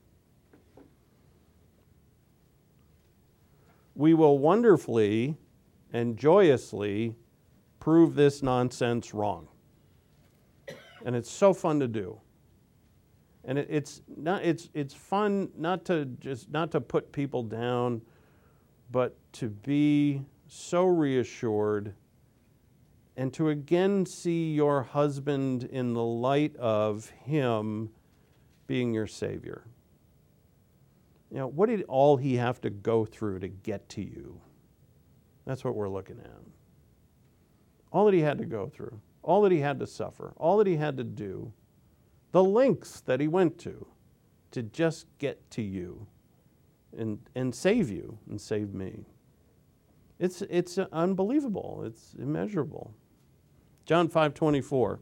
We will wonderfully and joyously prove this nonsense wrong. And it's so fun to do. And it's fun not to put people down, but to be so reassured and to again see your husband in the light of him being your Savior. What did all he have to go through to get to you? That's what we're looking at. All that he had to go through, all that he had to suffer, all that he had to do, the lengths that he went to just get to you and save you and save me. It's unbelievable. It's immeasurable. John 5:24.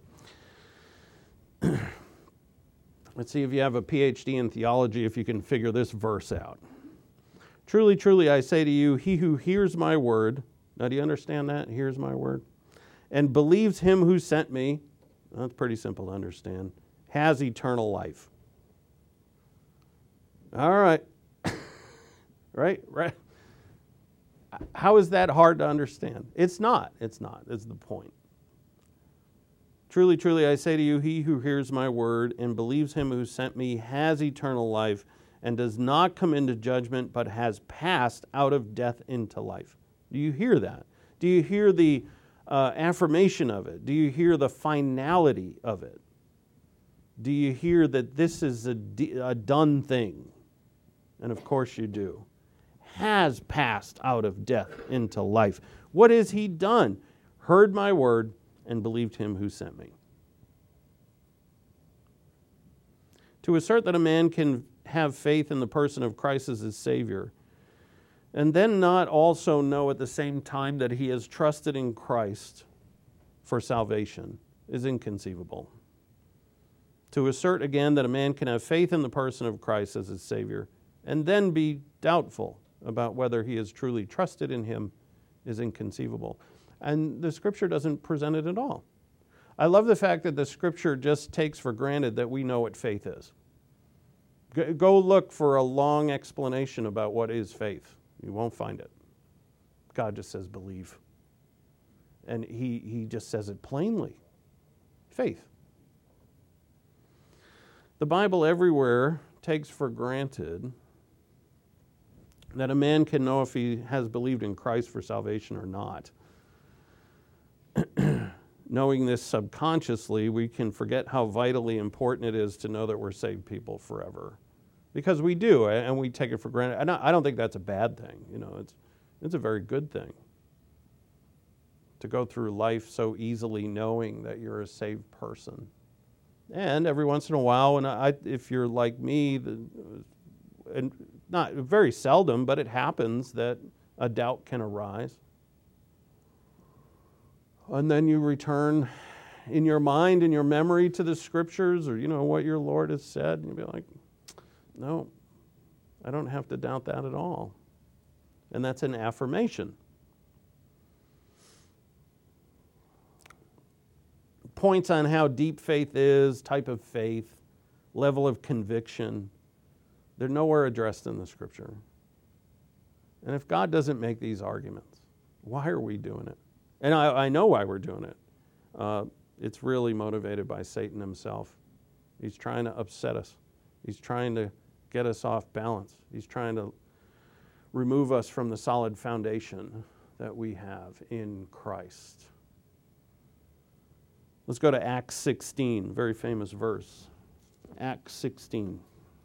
Let's see if you have a PhD in theology, if you can figure this verse out. Truly, truly, I say to you, he who hears my word, now do you understand that? Hears my word, and believes him who sent me, that's pretty simple to understand, has eternal life. All right. Right? How is that hard to understand? It's not. It's the point. Truly, truly, I say to you, he who hears my word and believes him who sent me has eternal life and does not come into judgment, but has passed out of death into life. Do you hear that? Do you hear the affirmation of it? Do you hear the finality of it? Do you hear that this is a done thing? And of course you do. Has passed out of death into life. What has he done? Heard my word and believed him who sent me. To assert that a man can have faith in the person of Christ as his Savior, and then not also know at the same time that he has trusted in Christ for salvation is inconceivable. To assert again that a man can have faith in the person of Christ as his Savior, and then be doubtful about whether he has truly trusted in him is inconceivable. And the Scripture doesn't present it at all. I love the fact that the Scripture just takes for granted that we know what faith is. Go look for a long explanation about what is faith. You won't find it. God just says believe. And he just says it plainly. Faith. The Bible everywhere takes for granted that a man can know if he has believed in Christ for salvation or not. Knowing this subconsciously, we can forget how vitally important it is to know that we're saved people forever. Because we do, and we take it for granted. And I don't think that's a bad thing. You know, it's a very good thing to go through life so easily knowing that you're a saved person. And every once in a while, and if you're like me, and not very seldom, but it happens that a doubt can arise. And then you return in your mind, in your memory to the Scriptures, or what your Lord has said, and you'll be like, no, I don't have to doubt that at all. And that's an affirmation. Points on how deep faith is, type of faith, level of conviction, they're nowhere addressed in the Scripture. And if God doesn't make these arguments, why are we doing it? And I know why we're doing it. It's really motivated by Satan himself. He's trying to upset us. He's trying to get us off balance. He's trying to remove us from the solid foundation that we have in Christ. Let's go to Acts 16, very famous verse. Acts 16.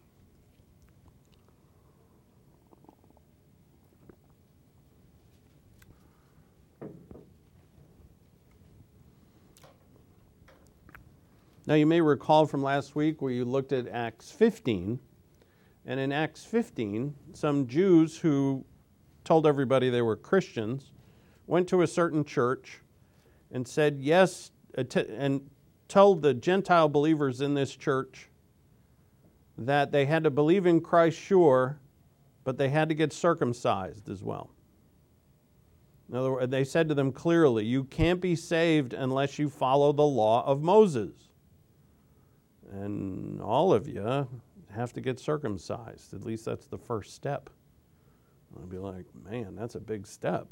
Now, you may recall from last week where you looked at Acts 15, and in Acts 15, some Jews who told everybody they were Christians went to a certain church and said yes, and told the Gentile believers in this church that they had to believe in Christ, sure, but they had to get circumcised as well. In other words, they said to them clearly, you can't be saved unless you follow the law of Moses. And all of you have to get circumcised. At least that's the first step. I'd be like, man, that's a big step.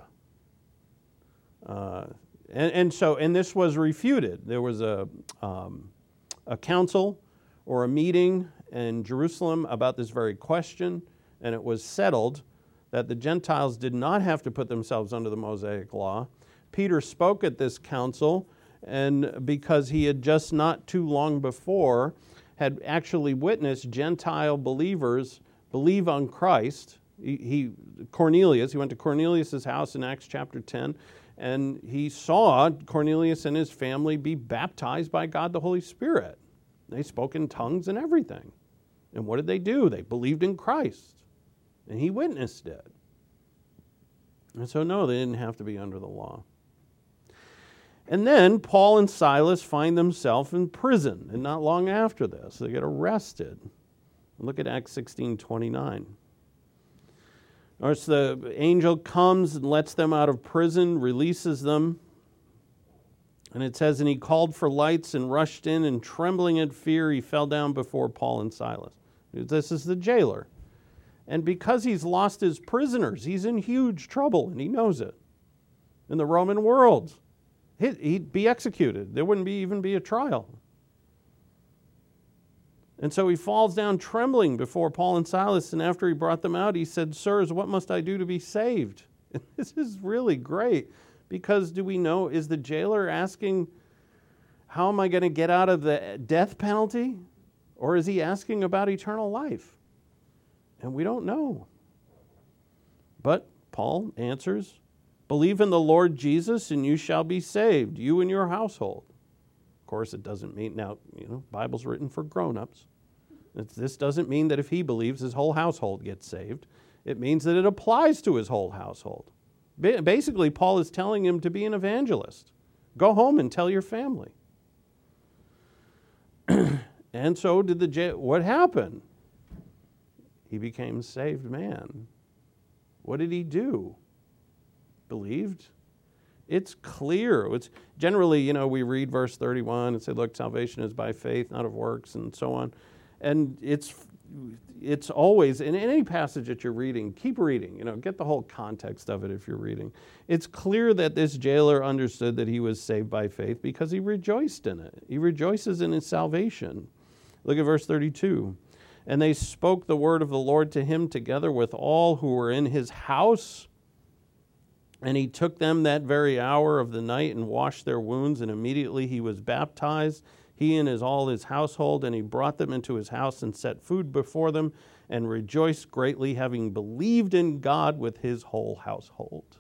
And this was refuted. There was a council or a meeting in Jerusalem about this very question, and it was settled that the Gentiles did not have to put themselves under the Mosaic law. Peter spoke at this council, and because he had just not too long before had actually witnessed Gentile believers believe on Christ. He went to Cornelius' house in Acts chapter 10, and he saw Cornelius and his family be baptized by God the Holy Spirit. They spoke in tongues and everything. And what did they do? They believed in Christ, and he witnessed it. And so no, they didn't have to be under the law. And then Paul and Silas find themselves in prison, and not long after this, they get arrested. Look at Acts 16:29. Or the angel comes and lets them out of prison, releases them. And it says, and he called for lights and rushed in, and trembling in fear, he fell down before Paul and Silas. This is the jailer. And because he's lost his prisoners, he's in huge trouble, and he knows it. In the Roman world, he'd be executed. There wouldn't even be a trial. And so he falls down trembling before Paul and Silas, and after he brought them out, he said, sirs, what must I do to be saved? And this is really great, because do we know, is the jailer asking, how am I going to get out of the death penalty? Or is he asking about eternal life? And we don't know. But Paul answers, believe in the Lord Jesus and you shall be saved, you and your household. Of course, it doesn't mean, now, Bible's written for grown-ups. This doesn't mean that if he believes, his whole household gets saved. It means that it applies to his whole household. Basically, Paul is telling him to be an evangelist. Go home and tell your family. And so what happened? He became a saved man. What did he do? believed. It's clear. It's generally, we read verse 31 and say, look, salvation is by faith, not of works, and so on. And it's always, in any passage that you're reading, keep reading, get the whole context of it if you're reading. It's clear that this jailer understood that he was saved by faith because he rejoiced in it. He rejoices in his salvation. Look at verse 32. And they spoke the word of the Lord to him together with all who were in his house. And he took them that very hour of the night and washed their wounds, and immediately he was baptized, he and all his household, and he brought them into his house and set food before them, and rejoiced greatly, having believed in God with his whole household.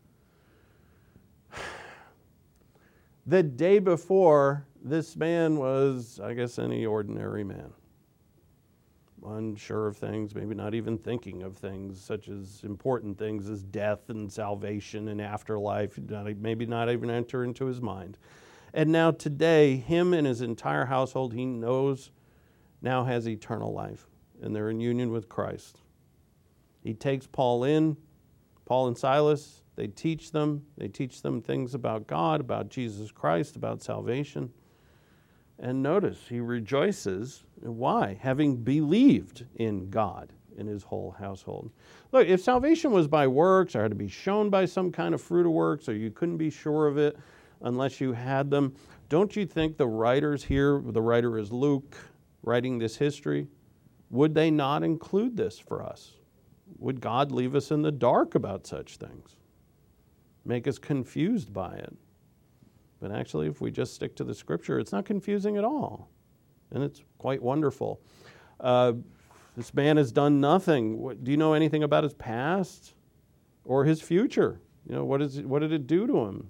The day before, this man was, I guess, any ordinary man. Unsure of things, maybe not even thinking of things such as important things as death and salvation and afterlife, maybe not even enter into his mind. And now today, him and his entire household, he knows now has eternal life, and they're in union with Christ. He takes Paul and Silas, they teach them things about God, about Jesus Christ, about salvation. And notice, he rejoices. Why? Having believed in God in his whole household. Look, if salvation was by works or had to be shown by some kind of fruit of works, or you couldn't be sure of it unless you had them, don't you think the writers here, the writer is Luke, writing this history, would they not include this for us? Would God leave us in the dark about such things? Make us confused by it? But actually, if we just stick to the Scripture, it's not confusing at all. And it's quite wonderful. This man has done nothing. Do you know anything about his past or his future? What did it do to him?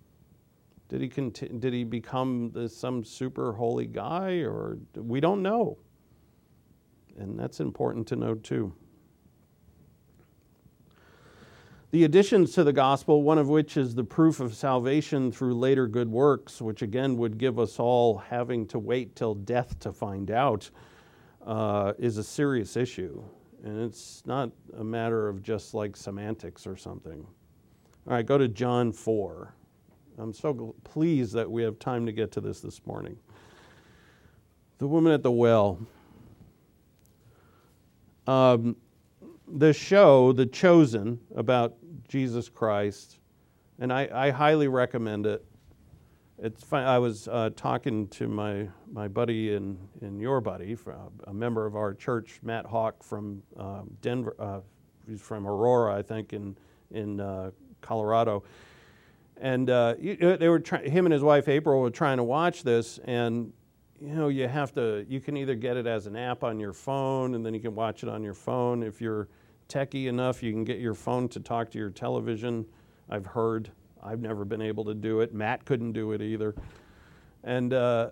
Did he become some super holy guy? Or we don't know. And that's important to know too. The additions to the gospel, one of which is the proof of salvation through later good works, which again would give us all having to wait till death to find out, is a serious issue. And it's not a matter of just like semantics or something. All right, go to John 4. I'm so pleased that we have time to get to this morning. The woman at the well. The show, The Chosen, about Jesus Christ, and I highly recommend it. It's fun. I was talking to my buddy and your buddy, a member of our church, Matt Hawk from Denver. He's from Aurora, I think, in Colorado. And they were him and his wife April were trying to watch this, and you can either get it as an app on your phone, and then you can watch it on your phone. If you're techie enough, you can get your phone to talk to your television. I've heard. I've never been able to do it. Matt couldn't do it either. And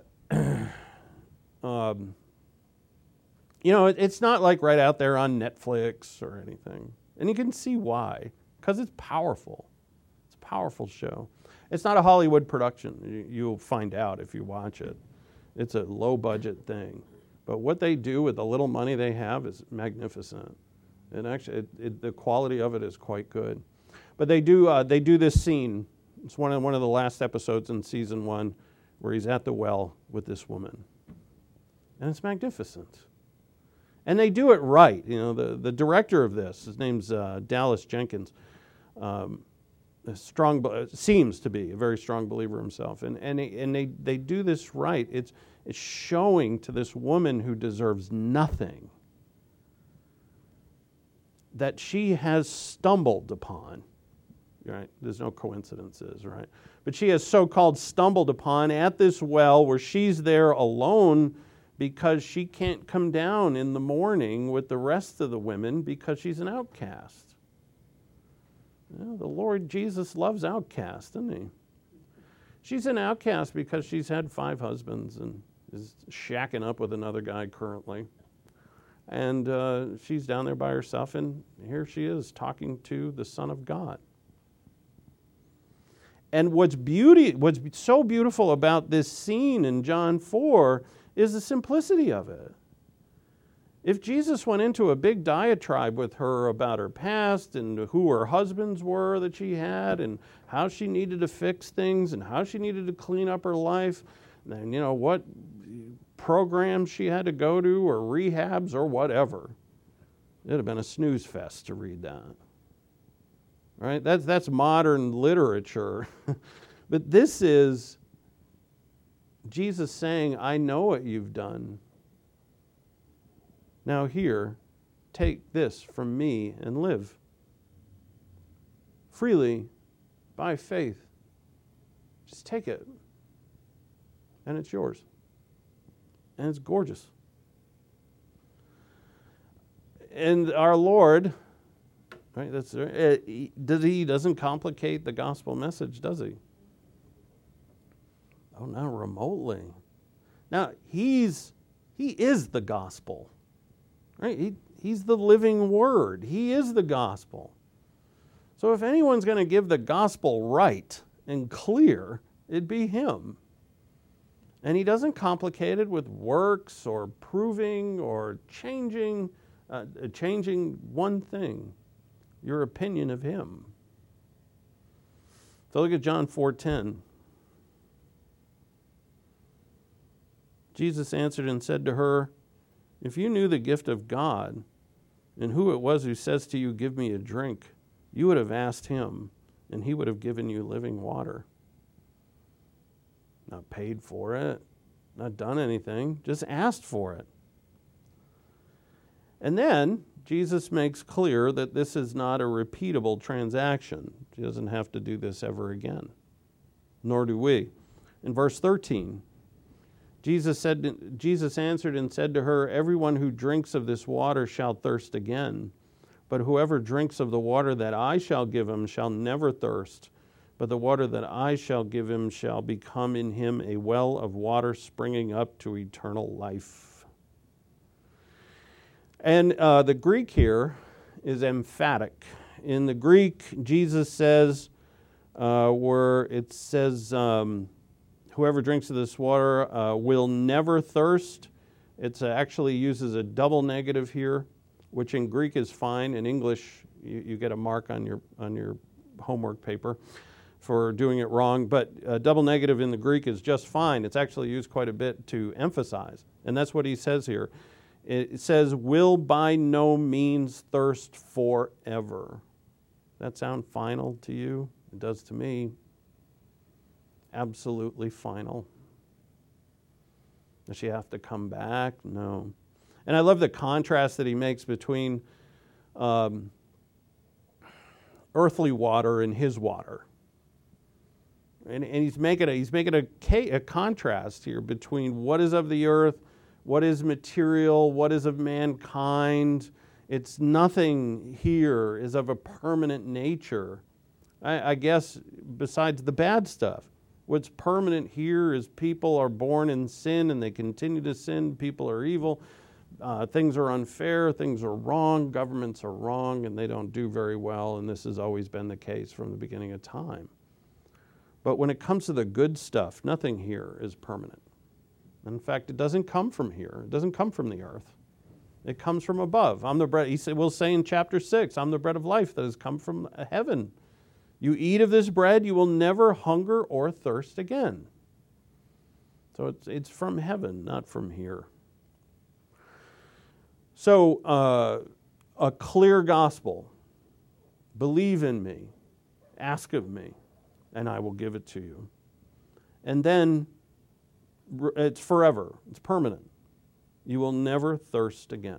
it's not like right out there on Netflix or anything. And you can see why, because it's powerful. It's a powerful show. It's not a Hollywood production. You'll find out if you watch it. It's a low-budget thing. But what they do with the little money they have is magnificent. And actually, the quality of it is quite good. But they do this scene. It's one of the last episodes in season 1 where he's at the well with this woman. And it's magnificent. And they do it right. The director of this, his name's Dallas Jenkins, seems to be a very strong believer himself. And they do this right. It's showing to this woman who deserves nothing that she has stumbled upon, right? There's no coincidences, right? But she has so-called stumbled upon at this well where she's there alone because she can't come down in the morning with the rest of the women because she's an outcast. The Lord Jesus loves outcasts, doesn't he? She's an outcast because she's had 5 husbands and is shacking up with another guy currently. And she's down there by herself, and here she is talking to the Son of God. And what's so beautiful about this scene in John 4 is the simplicity of it. If Jesus went into a big diatribe with her about her past and who her husbands were that she had and how she needed to fix things and how she needed to clean up her life and, what programs she had to go to or rehabs or whatever, it'd have been a snooze fest to read that. Right? That's modern literature. But this is Jesus saying, I know what you've done. Now here, take this from me and live. Freely, by faith. Just take it. And it's yours. And it's gorgeous. And our Lord, right, he doesn't complicate the gospel message, does he? Oh, not remotely. Now, he is the gospel. Right? He's the living word. He is the gospel. So if anyone's going to give the gospel right and clear, it'd be him. And he doesn't complicate it with works or proving or changing one thing, your opinion of him. So look at John 4:10. Jesus answered and said to her, if you knew the gift of God and who it was who says to you, give me a drink, you would have asked him, and he would have given you living water. Not paid for it, not done anything, just asked for it. And then Jesus makes clear that this is not a repeatable transaction. He doesn't have to do this ever again, nor do we. In verse 13, Jesus answered and said to her, everyone who drinks of this water shall thirst again. But whoever drinks of the water that I shall give him shall never thirst. But the water that I shall give him shall become in him a well of water springing up to eternal life. And the Greek here is emphatic. In the Greek, Jesus says, where it says, whoever drinks of this water will never thirst. It actually uses a double negative here, which in Greek is fine. In English, you get a mark on your homework paper for doing it wrong. But a double negative in the Greek is just fine. It's actually used quite a bit to emphasize. And that's what he says here. It says, will by no means thirst forever. That sound final to you? It does to me. Absolutely final. Does she have to come back? No. And I love the contrast that he makes between earthly water and his water. And he's making a contrast here between what is of the earth, what is material, what is of mankind. It's nothing here is of a permanent nature. I guess besides the bad stuff. What's permanent here is people are born in sin and they continue to sin. People are evil. Things are unfair. Things are wrong. Governments are wrong and they don't do very well. And this has always been the case from the beginning of time. But when it comes to the good stuff, nothing here is permanent. In fact, it doesn't come from here. It doesn't come from the earth. It comes from above. I'm the bread. He will say in chapter 6, I'm the bread of life that has come from heaven. You eat of this bread, you will never hunger or thirst again. So it's from heaven, not from here. So a clear gospel. Believe in me. Ask of me, and I will give it to you. And then it's forever. It's permanent. You will never thirst again.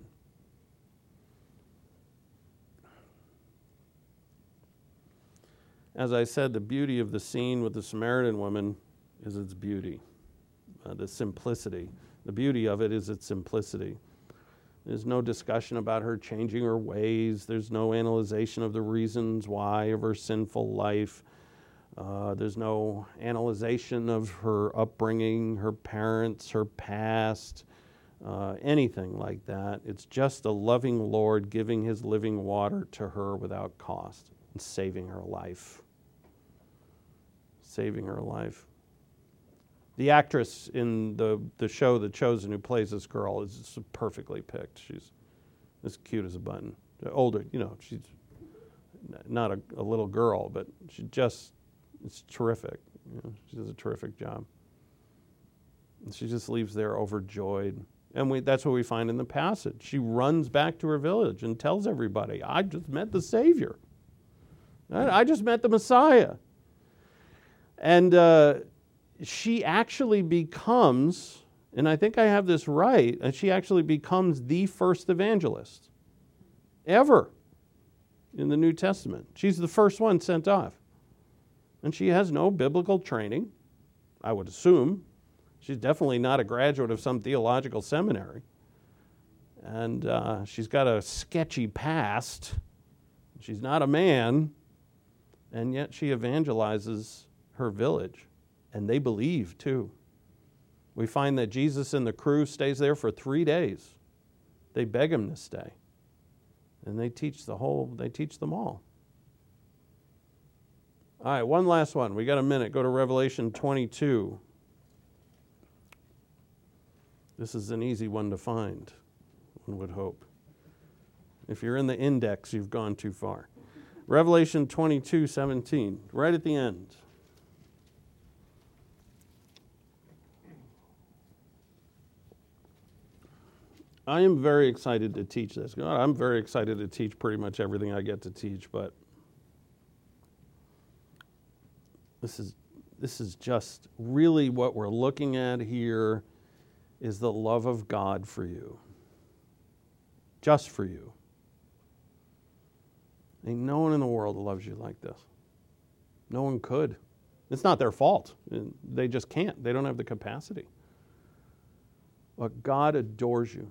As I said, the beauty of the scene with the Samaritan woman is its beauty, the simplicity. The beauty of it is its simplicity. There's no discussion about her changing her ways. There's no analyzation of the reasons why of her sinful life. There's no analyzation of her upbringing, her parents, her past, anything like that. It's just a loving Lord giving his living water to her without cost and saving her life. Saving her life. The actress in the show The Chosen who plays this girl is perfectly picked. She's as cute as a button. Older, she's not a little girl, but it's terrific. She does a terrific job. And she just leaves there overjoyed. And that's what we find in the passage. She runs back to her village and tells everybody, I just met the Savior. I just met the Messiah. And she actually becomes, and I think I have this right, and she actually becomes the first evangelist ever in the New Testament. She's the first one sent off. And she has no biblical training, I would assume. She's definitely not a graduate of some theological seminary. And she's got a sketchy past. She's not a man. And yet she evangelizes her village. And they believe too. We find that Jesus and the crew stays there for 3 days. They beg him to stay. And they teach them all. All right, one last one. We got a minute. Go to Revelation 22. This is an easy one to find, one would hope. If you're in the index, you've gone too far. Revelation 22:17, right at the end. I am very excited to teach this. I'm very excited to teach pretty much everything I get to teach, but this is just really what we're looking at here is the love of God for you. Just for you. Ain't no one in the world loves you like this. No one could. It's not their fault. They just can't. They don't have the capacity. But God adores you.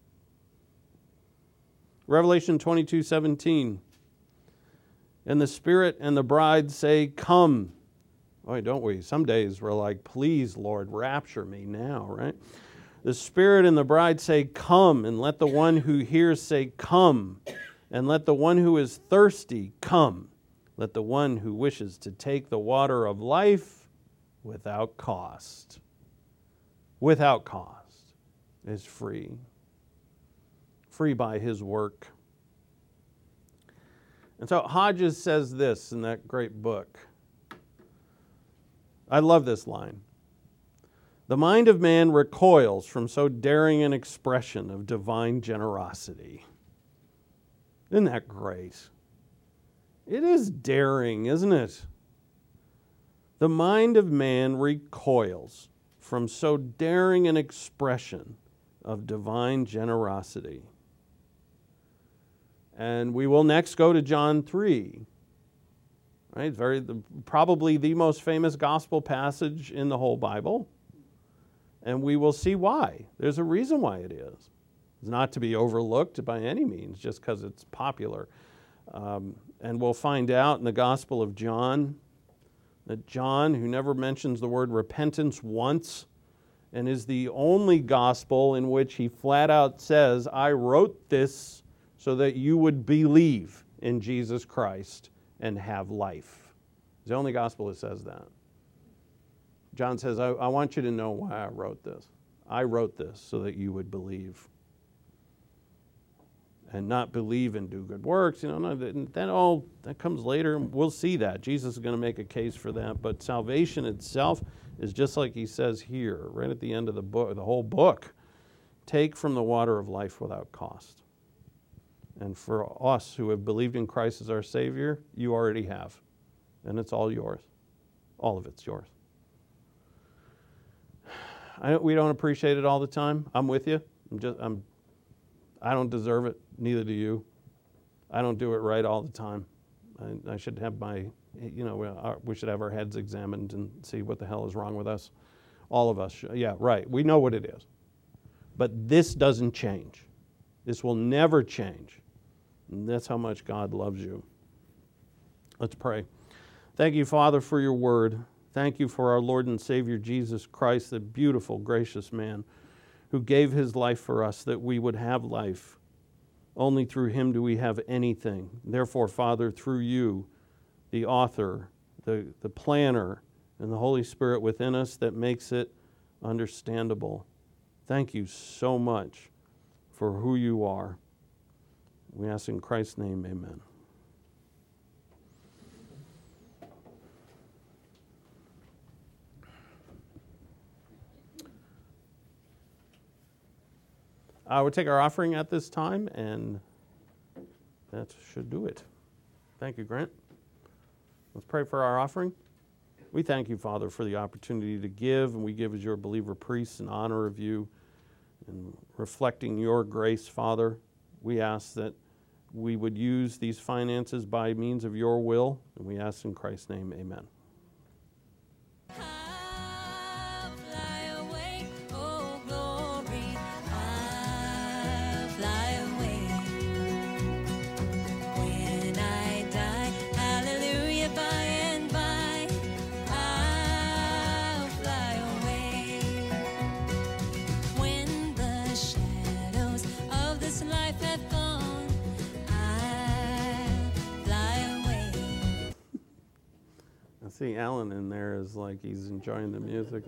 Revelation 22:17. And the Spirit and the bride say, come. Boy, don't we? Some days we're like, please, Lord, rapture me now, right? The Spirit and the bride say, come. And let the one who hears say, come. And let the one who is thirsty come. Let the one who wishes to take the water of life without cost. Without cost is free. Free by his work. And so Hodges says this in that great book. I love this line. The mind of man recoils from so daring an expression of divine generosity. Isn't that great? It is daring, isn't it? The mind of man recoils from so daring an expression of divine generosity. And we will next go to John 3. Right? Probably the most famous gospel passage in the whole Bible. And we will see why. There's a reason why it is. It's not to be overlooked by any means just because it's popular. And we'll find out in the Gospel of John that John, who never mentions the word repentance once, and is the only gospel in which he flat out says, I wrote this so that you would believe in Jesus Christ and have life. It's the only gospel that says that. John says, I want you to know why I wrote this. I wrote this so that you would believe. And not believe and do good works. That comes later. We'll see that. Jesus is going to make a case for that. But salvation itself is just like he says here, right at the end of the book, the whole book. Take from the water of life without cost. And for us who have believed in Christ as our Savior, you already have. And it's all yours. All of it's yours. We don't appreciate it all the time. I'm with you. I don't deserve it. Neither do you. I don't do it right all the time. I should have we should have our heads examined and see what the hell is wrong with us. All of us. Yeah, right. We know what it is. But this doesn't change. This will never change. And that's how much God loves you. Let's pray. Thank you, Father, for your word. Thank you for our Lord and Savior, Jesus Christ, the beautiful, gracious man who gave his life for us that we would have life. Only through him do we have anything. Therefore, Father, through you, the author, the planner, and the Holy Spirit within us that makes it understandable. Thank you so much for who you are. We ask in Christ's name, amen. I would take our offering at this time, and that should do it. Thank you, Grant. Let's pray for our offering. We thank you, Father, for the opportunity to give, and we give as your believer priests in honor of you and reflecting your grace, Father. We ask that we would use these finances by means of your will, and we ask in Christ's name, amen. I'll fly away, oh glory, I'll fly away. When I die, hallelujah, by and by, I'll fly away. When the shadows of this life have gone, I'll fly away. I see Alan in there is like he's enjoying the music.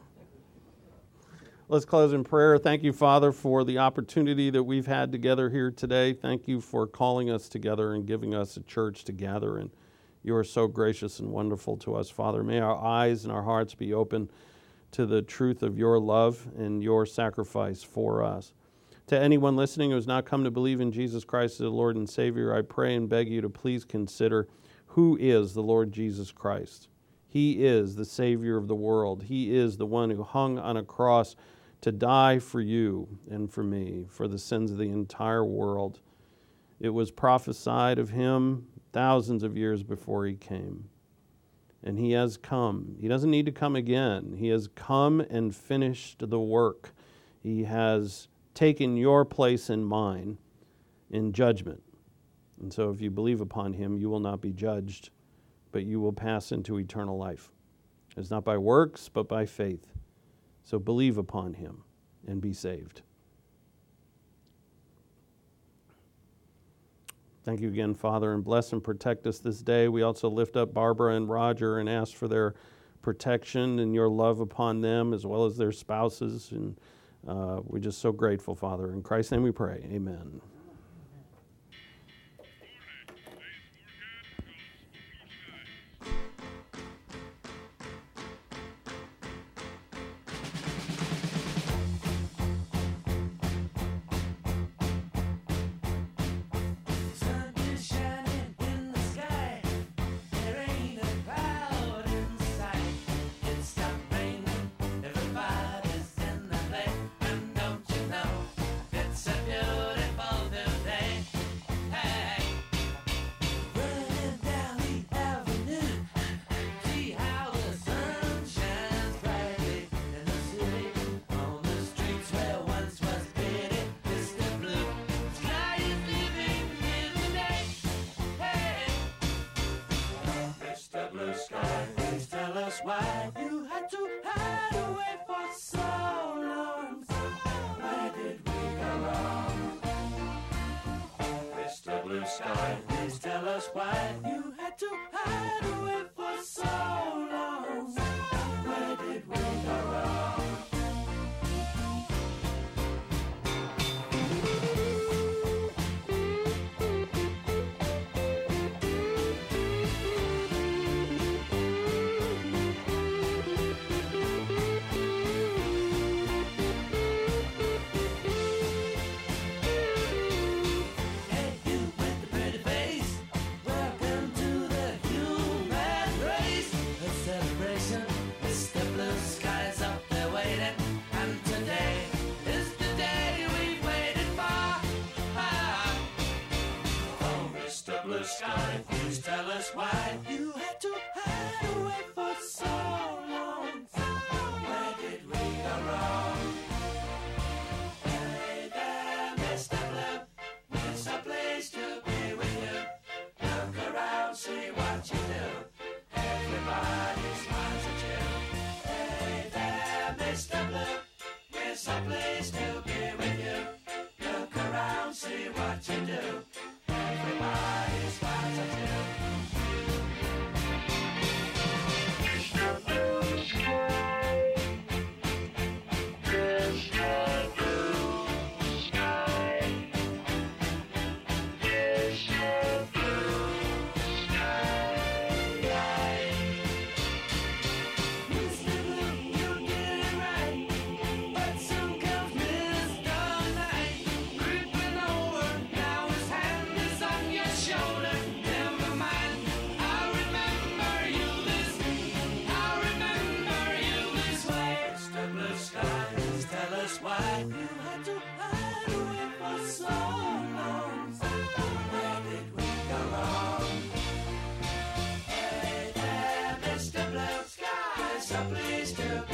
Let's close in prayer. Thank you, Father, for the opportunity that we've had together here today. Thank you for calling us together and giving us a church to gather in. You are so gracious and wonderful to us, Father. May our eyes and our hearts be open to the truth of your love and your sacrifice for us. To anyone listening who has not come to believe in Jesus Christ as the Lord and Savior, I pray and beg you to please consider who is the Lord Jesus Christ. He is the Savior of the world. He is the one who hung on a cross to die for you and for me, for the sins of the entire world. It was prophesied of him thousands of years before he came. And he has come. He doesn't need to come again. He has come and finished the work. He has taken your place and mine in judgment. And so if you believe upon him, you will not be judged, but you will pass into eternal life. It's not by works, but by faith. So believe upon him and be saved. Thank you again, Father, and bless and protect us this day. We also lift up Barbara and Roger and ask for their protection and your love upon them as well as their spouses. And we're just so grateful, Father. In Christ's name we pray. Amen. Sun is shining in the sky. There ain't a cloud in sight. It stopped raining. Everybody's in the play. And don't you know it's a beautiful new day? Hey, running down the avenue. See how the sun shines brightly in the city. On the streets where once was pity, Mr. Blue. Sky is living in the day. Hey, Mr. Blue Sky, please tell us why you had to hide away for so long. Where did we go wrong? Mr. Blue Sky, please tell us why you had to hide away for so long. Where did we go wrong? Hey, you with the pretty face, welcome to the human So please do